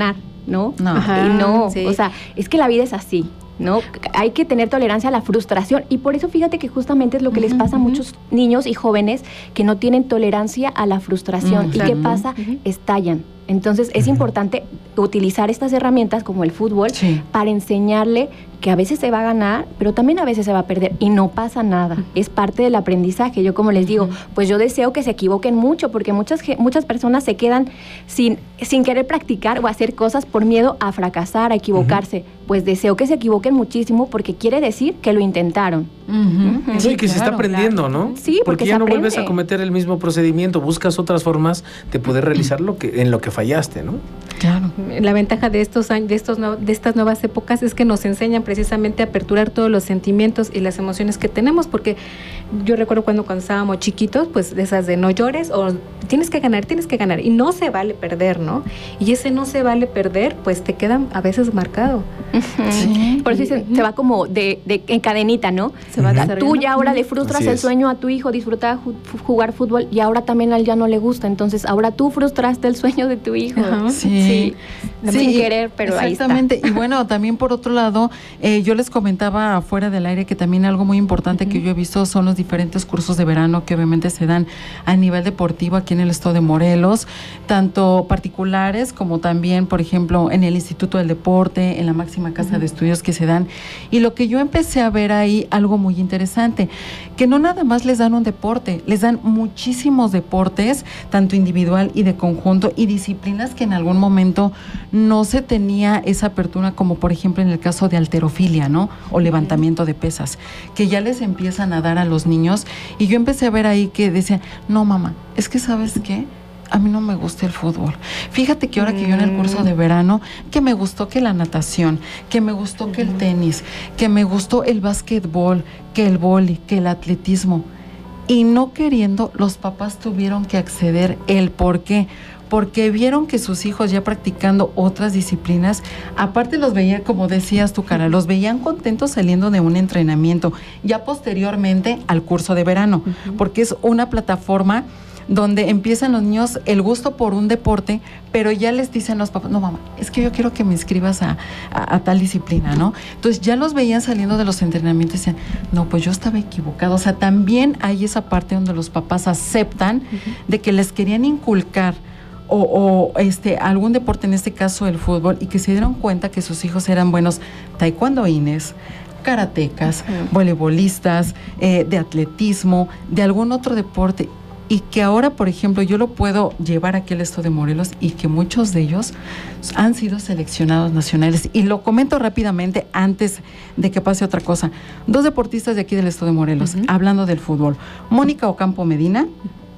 ¿no? No. Ajá, y no, sí. o sea, es que la vida es así, ¿no? Hay que tener tolerancia a la frustración y por eso fíjate que justamente es lo que uh-huh, les pasa a muchos uh-huh. niños y jóvenes que no tienen tolerancia a la frustración. Uh-huh. ¿Y qué pasa? Uh-huh. Estallan. Entonces es uh-huh. importante utilizar estas herramientas como el fútbol sí. para enseñarle que a veces se va a ganar, pero también a veces se va a perder y no pasa nada. Uh-huh. Es parte del aprendizaje. Yo como les digo, uh-huh. pues yo deseo que se equivoquen mucho porque muchas, muchas personas se quedan sin, sin querer practicar o hacer cosas por miedo a fracasar, a equivocarse. Uh-huh. Pues deseo que se equivoquen muchísimo porque quiere decir que lo intentaron. Uh-huh. Uh-huh. Sí, que claro, se está aprendiendo, claro. ¿no? Sí, porque, porque ya se no aprende. vuelves a cometer el mismo procedimiento, buscas otras formas de poder realizar lo que en lo que fallaste, ¿no? Claro. La ventaja de estos años, de estos de estas nuevas épocas es que nos enseñan precisamente a aperturar todos los sentimientos y las emociones que tenemos, porque yo recuerdo cuando cuando estábamos chiquitos, pues de esas de no llores o tienes que ganar, tienes que ganar y no se vale perder, ¿no? Y ese no se vale perder, pues te queda a veces marcado. Uh-huh. Sí. Por eso dicen, uh-huh. se va como de, de en cadenita, ¿no? Se va uh-huh. Tú ya ahora le frustras el sueño a tu hijo, disfrutar jugar fútbol y ahora también a él ya no le gusta, entonces ahora tú frustraste el sueño de tu hijo. Uh-huh. Sí. Sí, sí, sin querer, pero ahí está. Exactamente. Y bueno, también por otro lado, eh, yo les comentaba fuera del aire que también algo muy importante uh-huh. que yo he visto son los diferentes cursos de verano que obviamente se dan a nivel deportivo aquí en el estado de Morelos, tanto particulares como también, por ejemplo, en el Instituto del Deporte, en la máxima casa uh-huh. de estudios que se dan. Y lo que yo empecé a ver ahí, algo muy interesante, que no nada más les dan un deporte, les dan muchísimos deportes, tanto individual y de conjunto, y disciplinas que en algún momento no se tenía esa apertura, como por ejemplo en el caso de halterofilia, ¿no? O levantamiento de pesas, que ya les empiezan a dar a los niños. Y yo empecé a ver ahí que decían, no mamá, es que ¿sabes qué? A mí no me gusta el fútbol. Fíjate que ahora que yo en el curso de verano, que me gustó que la natación, que me gustó que el tenis, que me gustó el básquetbol, que el vóley, que el atletismo. Y no queriendo, los papás tuvieron que acceder. ¿El por qué? Porque vieron que sus hijos ya practicando otras disciplinas, aparte los veían, como decías tú, Cara, los veían contentos saliendo de un entrenamiento, ya posteriormente al curso de verano, uh-huh. porque es una plataforma donde empiezan los niños el gusto por un deporte, pero ya les dicen los papás, no mamá, es que yo quiero que me inscribas a, a, a tal disciplina, ¿no? Entonces ya los veían saliendo de los entrenamientos y decían, no, pues yo estaba equivocado. O sea, también hay esa parte donde los papás aceptan uh-huh. de que les querían inculcar O, o este algún deporte, en este caso el fútbol, y que se dieron cuenta que sus hijos eran buenos taekwondoines, karatecas, uh-huh. voleibolistas, eh, de atletismo, de algún otro deporte, y que ahora, por ejemplo, yo lo puedo llevar aquí al estado de Morelos y que muchos de ellos han sido seleccionados nacionales. Y lo comento rápidamente antes de que pase otra cosa. Dos deportistas de aquí del estado de Morelos, uh-huh. hablando del fútbol. Mónica Ocampo Medina,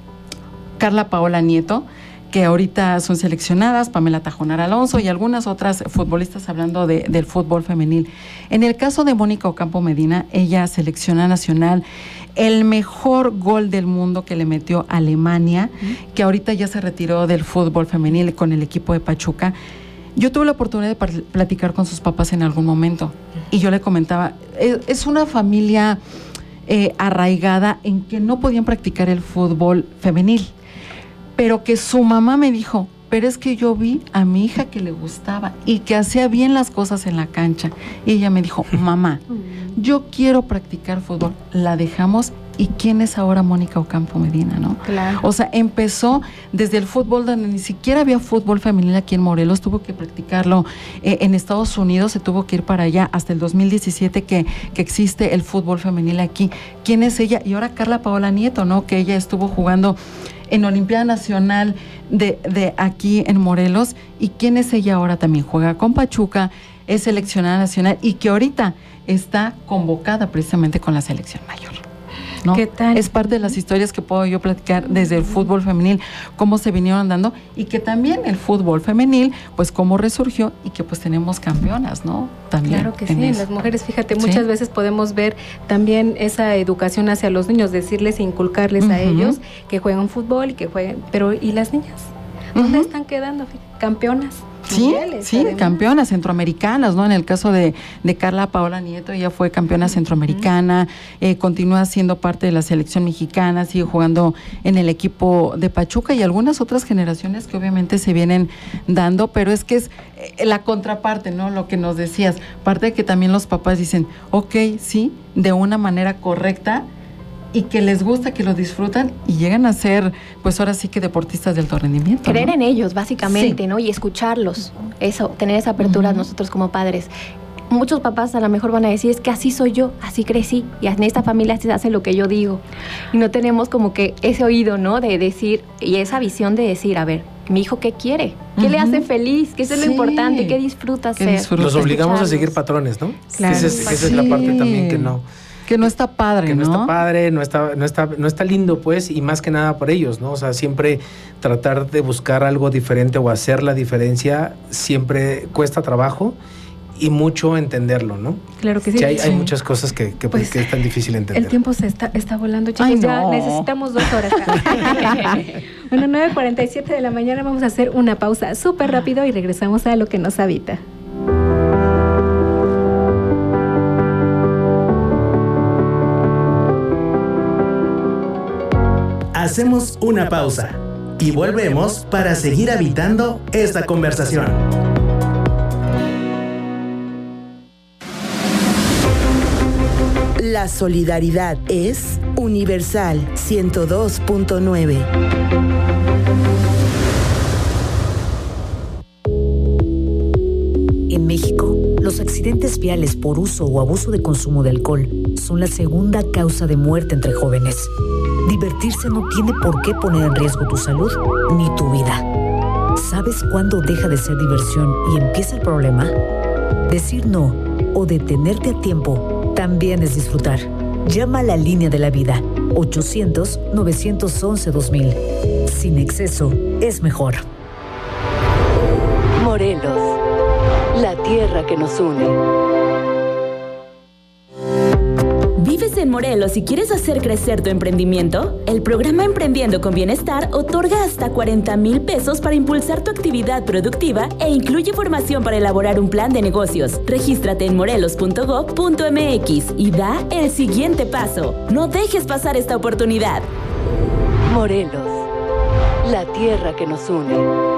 Carla Paola Nieto, que ahorita son seleccionadas, Pamela Tajonar Alonso y algunas otras futbolistas hablando de, del fútbol femenil. En el caso de Mónica Ocampo Medina, ella selecciona nacional, el mejor gol del mundo que le metió a Alemania, uh-huh. que ahorita ya se retiró del fútbol femenil con el equipo de Pachuca. Yo tuve la oportunidad de platicar con sus papás en algún momento y yo le comentaba, es, es una familia eh, arraigada en que no podían practicar el fútbol femenil, pero que su mamá me dijo, pero es que yo vi a mi hija que le gustaba y que hacía bien las cosas en la cancha. Y ella me dijo, mamá, yo quiero practicar fútbol. La dejamos. ¿Y quién es ahora Mónica Ocampo Medina, no? Claro. O sea, empezó desde el fútbol donde ni siquiera había fútbol femenil aquí en Morelos, tuvo que practicarlo eh, en Estados Unidos, se tuvo que ir para allá hasta el dos mil diecisiete que, que existe el fútbol femenil aquí. ¿Quién es ella? Y ahora Carla Paola Nieto, ¿no? Que ella estuvo jugando en Olimpiada Nacional de, de aquí en Morelos. ¿Y quién es ella ahora? También juega con Pachuca, es seleccionada nacional y que ahorita está convocada precisamente con la selección mayor, ¿no? ¿Qué tal? Es parte de las historias que puedo yo platicar desde el fútbol femenil, cómo se vinieron dando y que también el fútbol femenil, pues cómo resurgió y que pues tenemos campeonas, ¿no? También. Claro que sí, eso. Las mujeres, fíjate, muchas ¿Sí? veces podemos ver también esa educación hacia los niños, decirles e inculcarles uh-huh. a ellos que juegan fútbol y que jueguen, pero ¿y las niñas? ¿Dónde Uh-huh. están quedando? Campeonas. Sí, mundiales, sí, además. campeonas centroamericanas, ¿no? En el caso de, de Carla Paola Nieto, ella fue campeona centroamericana, eh, continúa siendo parte de la selección mexicana, sigue jugando en el equipo de Pachuca y algunas otras generaciones que obviamente se vienen dando, pero es que es eh, la contraparte, ¿no? Lo que nos decías, parte de que también los papás dicen, ok, sí, de una manera correcta, y que les gusta, que lo disfrutan y llegan a ser, pues ahora sí que deportistas de alto rendimiento. Creer ¿no? en ellos, básicamente, Sí. ¿no? Y escucharlos. Eso, tener esa apertura Uh-huh. nosotros como padres. Muchos papás a lo mejor van a decir, es que así soy yo, así crecí, y en esta familia se hace lo que yo digo. Y no tenemos como que ese oído, ¿no? De decir, y esa visión de decir, a ver, mi hijo, ¿qué quiere? ¿Qué Uh-huh. le hace feliz? ¿Qué es Sí. lo importante? ¿Qué disfruta ¿Qué hacer? disfruta? Los obligamos a Escucharlos. seguir patrones, ¿no? Claro. Esa es, esa es la Sí. parte también que no... Que no está padre, que no, ¿no? está padre, no está, no está, no está lindo, pues, y más que nada por ellos, ¿no? O sea, siempre tratar de buscar algo diferente o hacer la diferencia siempre cuesta trabajo y mucho entenderlo, ¿no? Claro que sí. Sí, hay, hay Sí. muchas cosas que, que, Pues, que es tan difícil entender. El tiempo se está, está volando, chicos. Ay, Ya no. necesitamos dos horas. Bueno, nueve cuarenta y siete de la mañana, vamos a hacer una pausa súper rápido y regresamos a lo que nos habita. Hacemos una pausa y volvemos para seguir habitando esta conversación. La solidaridad es Universal ciento dos punto nueve. En México, los accidentes viales por uso o abuso de consumo de alcohol son la segunda causa de muerte entre jóvenes. Divertirse no tiene por qué poner en riesgo tu salud ni tu vida. ¿Sabes cuándo deja de ser diversión y empieza el problema? Decir no o detenerte a tiempo también es disfrutar. Llama a la línea de la vida, ochocientos, novecientos once, dos mil. Sin exceso, es mejor. Morelos, la tierra que nos une. ¿Vives en Morelos y quieres hacer crecer tu emprendimiento? El programa Emprendiendo con Bienestar otorga hasta cuarenta mil pesos para impulsar tu actividad productiva e incluye formación para elaborar un plan de negocios. Regístrate en morelos punto gob punto m x y da el siguiente paso. No dejes pasar esta oportunidad. Morelos, la tierra que nos une.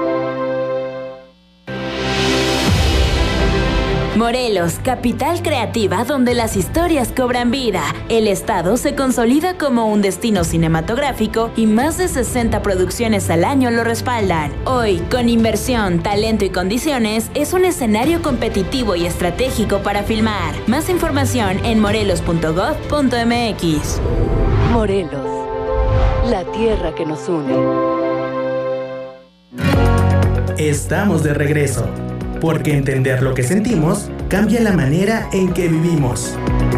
Morelos, capital creativa donde las historias cobran vida. El estado se consolida como un destino cinematográfico y más de sesenta producciones al año lo respaldan. Hoy, con inversión, talento y condiciones, es un escenario competitivo y estratégico para filmar. Más información en morelos punto gob punto m x. Morelos, la tierra que nos une. Estamos de regreso, porque entender lo que sentimos cambia la manera en que vivimos.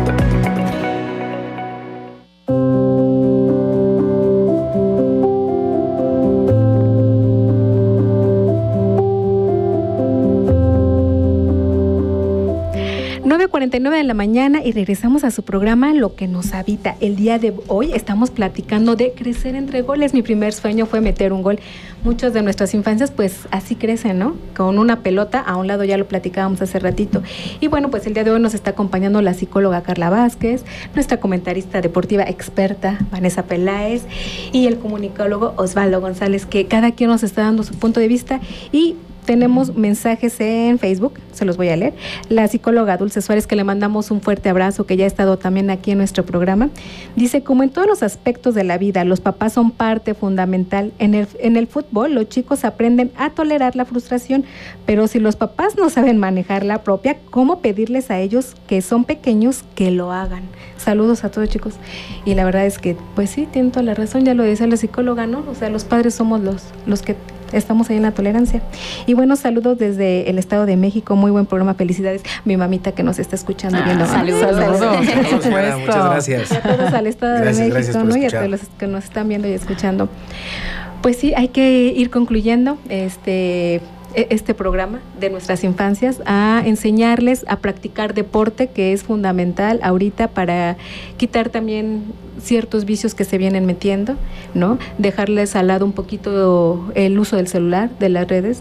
nueve cuarenta y nueve de la mañana y regresamos a su programa Lo que nos habita. El día de hoy estamos platicando de crecer entre goles. Mi primer sueño fue meter un gol. Muchos de nuestras infancias pues así crecen, ¿no? Con una pelota a un lado, ya lo platicábamos hace ratito. Y bueno, pues el día de hoy nos está acompañando la psicóloga Carla Vázquez, nuestra comentarista deportiva experta Vanessa Peláez y el comunicólogo Osvaldo González, que cada quien nos está dando su punto de vista y tenemos mensajes en Facebook, se los voy a leer. La psicóloga Dulce Suárez, que le mandamos un fuerte abrazo, que ya ha estado también aquí en nuestro programa, dice, como en todos los aspectos de la vida, los papás son parte fundamental. En el, en el fútbol, los chicos aprenden a tolerar la frustración, pero si los papás no saben manejar la propia, ¿cómo pedirles a ellos que son pequeños que lo hagan? Saludos a todos, chicos. Y la verdad es que, pues sí, tienen toda la razón, ya lo decía la psicóloga, ¿no? O sea, los padres somos los, los que estamos ahí en la tolerancia. Y buenos saludos desde el Estado de México, muy buen programa, felicidades. Mi mamita que nos está escuchando y Ah, viendo. saludos. Saludos. Saludos, señora, muchas gracias. Y a todos al Estado Gracias, de gracias México, por ¿no? Y a escuchar. todos los que nos están viendo y escuchando. Pues sí, hay que ir concluyendo. Este... este programa de nuestras infancias, a enseñarles a practicar deporte, que es fundamental ahorita para quitar también ciertos vicios que se vienen metiendo, ¿no? Dejarles al lado un poquito el uso del celular, de las redes,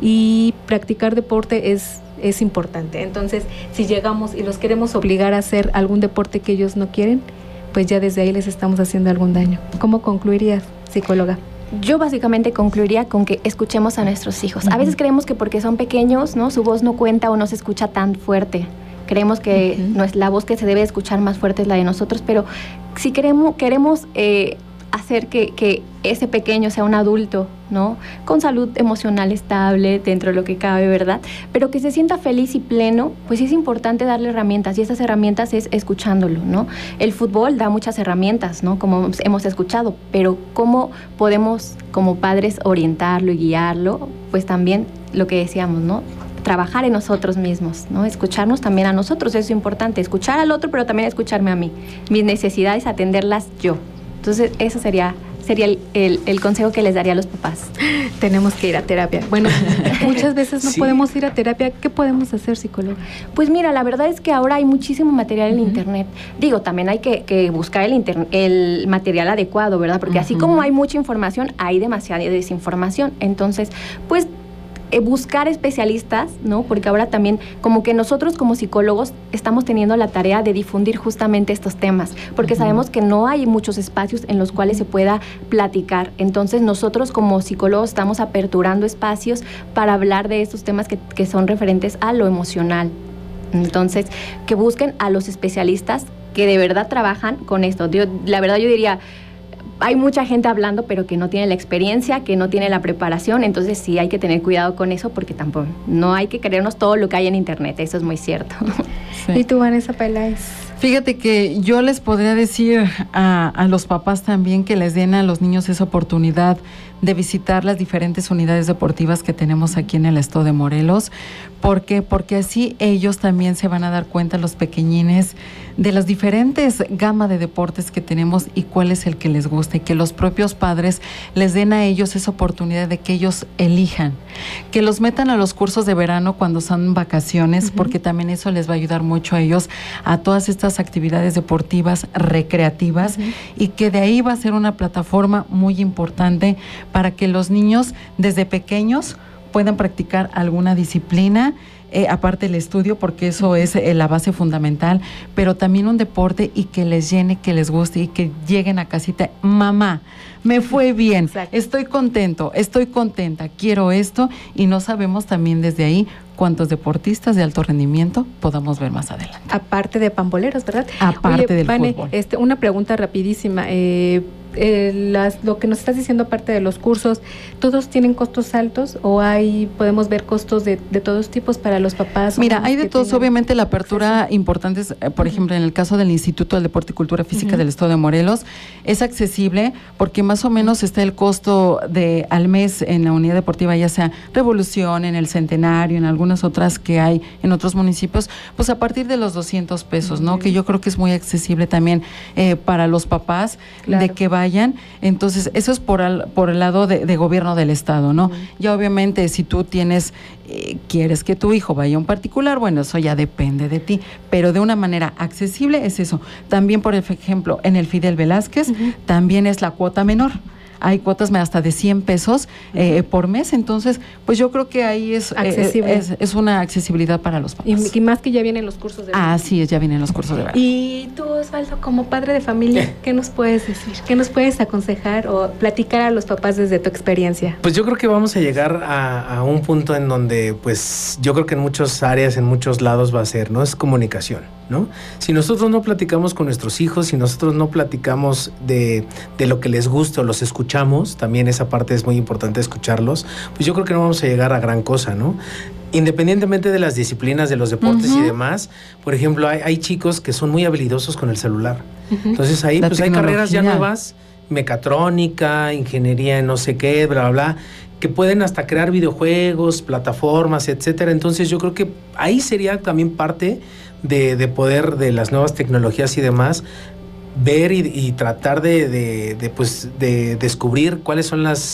y practicar deporte es, es importante. Entonces, si llegamos y los queremos obligar a hacer algún deporte que ellos no quieren, pues ya desde ahí les estamos haciendo algún daño. ¿Cómo concluirías, psicóloga? Yo básicamente concluiría con que escuchemos a nuestros hijos. Uh-huh. A veces creemos que porque son pequeños, ¿no?, su voz no cuenta o no se escucha tan fuerte. Creemos que uh-huh. no es la voz que se debe escuchar más fuerte es la de nosotros, pero si queremos, queremos eh, hacer que, que ese pequeño sea un adulto, ¿no?, con salud emocional estable, dentro de lo que cabe, ¿verdad?, pero que se sienta feliz y pleno, pues es importante darle herramientas, y esas herramientas es escuchándolo, ¿no? El fútbol da muchas herramientas, ¿no?, como hemos escuchado, pero ¿cómo podemos como padres orientarlo y guiarlo? Pues también lo que decíamos, ¿no?, trabajar en nosotros mismos, ¿no? Escucharnos también a nosotros, eso es importante, escuchar al otro, pero también escucharme a mí, mis necesidades, atenderlas yo. Entonces, eso sería, sería el, el, el consejo que les daría a los papás. Tenemos que ir a terapia. Bueno, muchas veces no sí. podemos ir a terapia. ¿Qué podemos hacer, psicóloga? Pues mira, la verdad es que ahora hay muchísimo material en uh-huh. internet. Digo, también hay que, que buscar el, inter- el material adecuado, ¿verdad? Porque uh-huh. así como hay mucha información, hay demasiada desinformación. Entonces, pues, Eh, buscar especialistas, ¿no? Porque ahora también como que nosotros como psicólogos estamos teniendo la tarea de difundir justamente estos temas, porque uh-huh. sabemos que no hay muchos espacios en los cuales se pueda platicar. Entonces nosotros como psicólogos estamos aperturando espacios para hablar de estos temas que, que son referentes a lo emocional. Entonces, que busquen a los especialistas que de verdad trabajan con esto. Yo, la verdad yo diría, hay mucha gente hablando, pero que no tiene la experiencia, que no tiene la preparación, entonces sí hay que tener cuidado con eso, porque tampoco, no hay que creernos todo lo que hay en internet, eso es muy cierto. Sí. ¿Y tú, Vanessa Peláez? Fíjate que yo les podría decir a, a los papás también que les den a los niños esa oportunidad de visitar las diferentes unidades deportivas que tenemos aquí en el estado de Morelos. ¿Por qué? Porque así ellos también se van a dar cuenta, los pequeñines, de las diferentes gamas de deportes que tenemos y cuál es el que les gusta, y que los propios padres les den a ellos esa oportunidad de que ellos elijan, que los metan a los cursos de verano cuando son vacaciones, uh-huh. porque también eso les va a ayudar mucho a ellos a todas estas actividades deportivas recreativas, uh-huh. y que de ahí va a ser una plataforma muy importante para que los niños desde pequeños puedan practicar alguna disciplina, eh, aparte del estudio, porque eso es eh, la base fundamental, pero también un deporte, y que les llene, que les guste, y que lleguen a casita, mamá, me fue bien, exacto. estoy contento, estoy contenta, quiero esto, y no sabemos también desde ahí cuántos deportistas de alto rendimiento podamos ver más adelante. Aparte de pamboleros, ¿verdad? Aparte Oye, del Vane, fútbol. Este, una pregunta rapidísima. Eh, eh, las, lo que nos estás diciendo aparte de los cursos, ¿todos tienen costos altos o hay podemos ver costos de, de todos tipos para los papás? Mira, hay de todos. Tengan... Obviamente la apertura acceso. Importante es, por uh-huh. ejemplo, en el caso del Instituto del Deporte y Cultura Física uh-huh. del Estado de Morelos, es accesible porque más o menos está el costo de al mes en la unidad deportiva, ya sea Revolución, en el Centenario, en algunas otras que hay en otros municipios, pues a partir de los doscientos pesos, ¿no? Uh-huh. Que yo creo que es muy accesible también eh, para los papás, claro. de que vayan. Entonces, eso es por, al, por el lado de, de gobierno del Estado, ¿no? Uh-huh. Ya obviamente, si tú tienes, eh, quieres que tu hijo vaya a un particular, bueno, eso ya depende de ti, pero de una manera accesible es eso. También, por ejemplo, en el Fidel Velázquez, uh-huh. también es la cuota menor. Hay cuotas hasta de cien pesos eh, por mes, entonces pues yo creo que ahí es, accesible. Eh, es, es una accesibilidad para los papás. Y, y más que ya vienen los cursos de verano. Ah, sí, ya vienen los cursos de verano. Y tú, Osvaldo, como padre de familia, ¿qué nos puedes decir? ¿Qué nos puedes aconsejar o platicar a los papás desde tu experiencia? Pues yo creo que vamos a llegar a, a un punto en donde pues yo creo que en muchas áreas, en muchos lados va a ser, ¿no? Es comunicación, ¿no? Si nosotros no platicamos con nuestros hijos, si nosotros no platicamos de, de lo que les gusta o los escuchamos, también esa parte es muy importante escucharlos, pues yo creo que no vamos a llegar a gran cosa, ¿no? Independientemente de las disciplinas de los deportes uh-huh. y demás, por ejemplo, hay, hay chicos que son muy habilidosos con el celular. Uh-huh. Entonces ahí La pues hay carreras ya nuevas, mecatrónica, ingeniería en no sé qué, bla, bla, bla, que pueden hasta crear videojuegos, plataformas, etcétera. Entonces yo creo que ahí sería también parte de, de poder de las nuevas tecnologías y demás, ver y, y tratar de, de, de, pues, de descubrir cuáles son las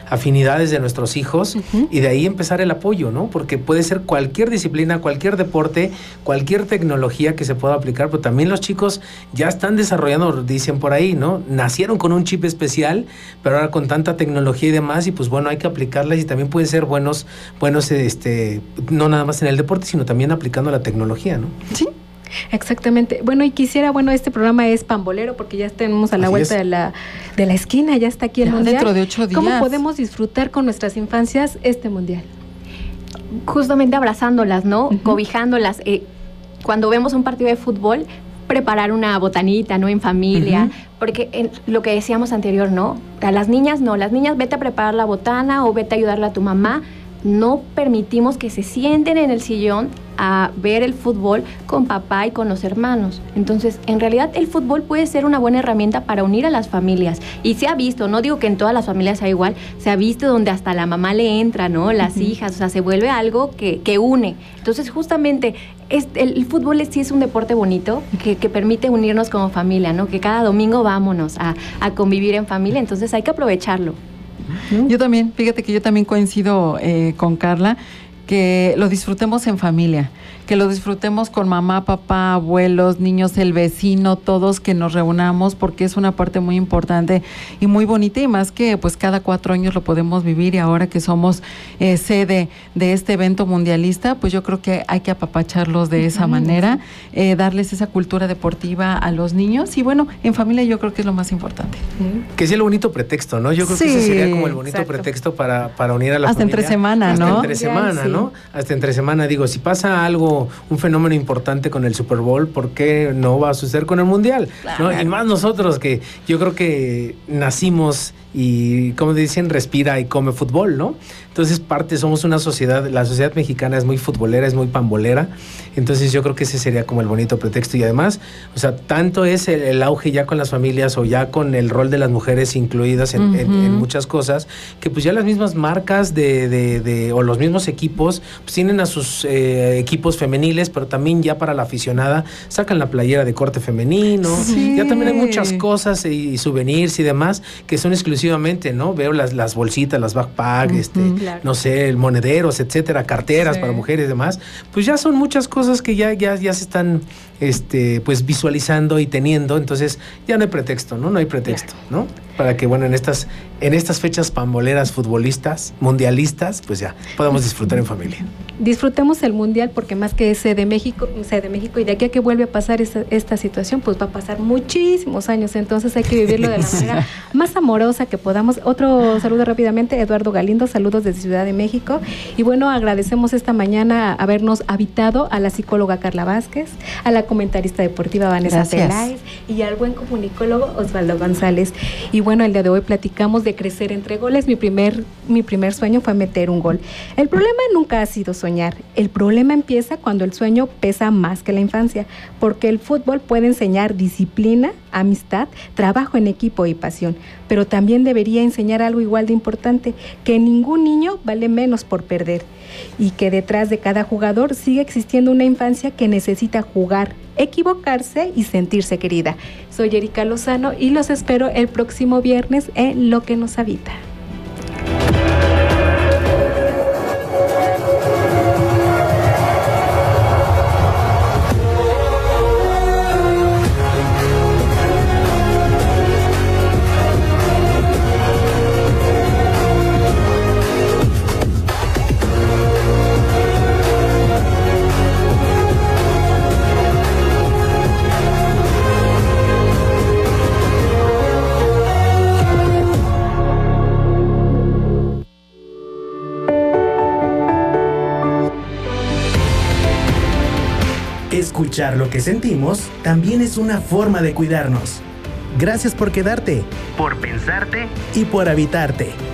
afinidades de nuestros hijos uh-huh. y de ahí empezar el apoyo, ¿no? Porque puede ser cualquier disciplina, cualquier deporte, cualquier tecnología que se pueda aplicar, pero también los chicos ya están desarrollando, dicen por ahí, ¿no? Nacieron con un chip especial, pero ahora con tanta tecnología y demás, y pues bueno, hay que aplicarlas y también pueden ser buenos, buenos, este, no nada más en el deporte, sino también aplicando la tecnología, ¿no? Sí. Exactamente. Bueno, y quisiera, bueno, este programa es pambolero porque ya tenemos a la Así vuelta de la, de la esquina, ya está aquí el ya mundial. Dentro de ocho días. ¿Cómo podemos disfrutar con nuestras infancias este mundial? Justamente abrazándolas, ¿no? Uh-huh. Cobijándolas. Eh, cuando vemos un partido de fútbol, preparar una botanita, ¿no? En familia, uh-huh. porque en lo que decíamos anterior, ¿no? A las niñas no, las niñas vete a preparar la botana o vete a ayudarle a tu mamá. No permitimos que se sienten en el sillón a ver el fútbol con papá y con los hermanos. Entonces, en realidad el fútbol puede ser una buena herramienta para unir a las familias. Y se ha visto, no digo que en todas las familias sea igual, se ha visto donde hasta la mamá le entra, ¿no? Las uh-huh. hijas, o sea, se vuelve algo que, que une. Entonces, justamente, es, el, el fútbol sí es un deporte bonito que, que permite unirnos como familia, ¿no? Que cada domingo vámonos a, a convivir en familia, entonces hay que aprovecharlo. Yo también, fíjate que yo también coincido eh, con Carla, que lo disfrutemos en familia, que lo disfrutemos con mamá, papá, abuelos, niños, el vecino, todos, que nos reunamos, porque es una parte muy importante y muy bonita, y más que pues cada cuatro años lo podemos vivir, y ahora que somos eh, sede de este evento mundialista, pues yo creo que hay que apapacharlos de esa uh-huh. manera, eh, darles esa cultura deportiva a los niños, y bueno, en familia yo creo que es lo más importante. Uh-huh. Que es el bonito pretexto, ¿no? Yo creo sí, que ese sería como el bonito exacto. pretexto para, para unir a la hasta familia. Hasta entre semana, hasta ¿no? Entre semana, sí. ¿no? Hasta entre semana, digo, si pasa algo, un fenómeno importante con el Super Bowl, ¿por qué no va a suceder con el Mundial? Claro. ¿No? Y más nosotros, que yo creo que nacimos y, como dicen, respira y come fútbol, ¿no? Entonces, parte, somos una sociedad, la sociedad mexicana es muy futbolera, es muy pambolera, entonces yo creo que ese sería como el bonito pretexto. Y además, o sea, tanto es el, el auge ya con las familias o ya con el rol de las mujeres incluidas en, uh-huh. en, en muchas cosas, que pues ya las mismas marcas de, de, de o los mismos equipos pues tienen a sus eh, equipos femeniles, pero también ya para la aficionada sacan la playera de corte femenino, sí. ya también hay muchas cosas y, y souvenirs y demás que son exclusivamente, ¿no? Veo las, las bolsitas, las backpacks, uh-huh. este, claro. no sé, monederos, etcétera, carteras sí. para mujeres y demás, pues ya son muchas cosas que ya, ya, ya se están este, pues visualizando y teniendo, entonces ya no hay pretexto, ¿no? No hay pretexto, ¿no? Para que, bueno, en estas, en estas fechas pamboleras, futbolistas, mundialistas, pues ya podamos disfrutar en familia. Disfrutemos el mundial, porque más que ese de México, ese de México, y de aquí a que vuelve a pasar esta, esta situación, pues va a pasar muchísimos años, entonces hay que vivirlo de la manera más amorosa que podamos. Otro saludo rápidamente, Eduardo Galindo, saludos desde Ciudad de México, y bueno, agradecemos esta mañana habernos habitado a la psicóloga Carla Vázquez, a la comentarista deportiva Vanessa Peláez y al buen comunicólogo Osvaldo González. Y bueno, el día de hoy platicamos de crecer entre goles. Mi primer, mi primer sueño fue meter un gol. El problema nunca ha sido soñar. El problema empieza cuando el sueño pesa más que la infancia, porque el fútbol puede enseñar disciplina, amistad, trabajo en equipo y pasión, pero también debería enseñar algo igual de importante, que ningún niño vale menos por perder, y que detrás de cada jugador sigue existiendo una infancia que necesita jugar, equivocarse y sentirse querida. Soy Erika Lozano y los espero el próximo viernes en Lo que nos habita. Escuchar lo que sentimos también es una forma de cuidarnos. Gracias por quedarte, por pensarte y por habitarte.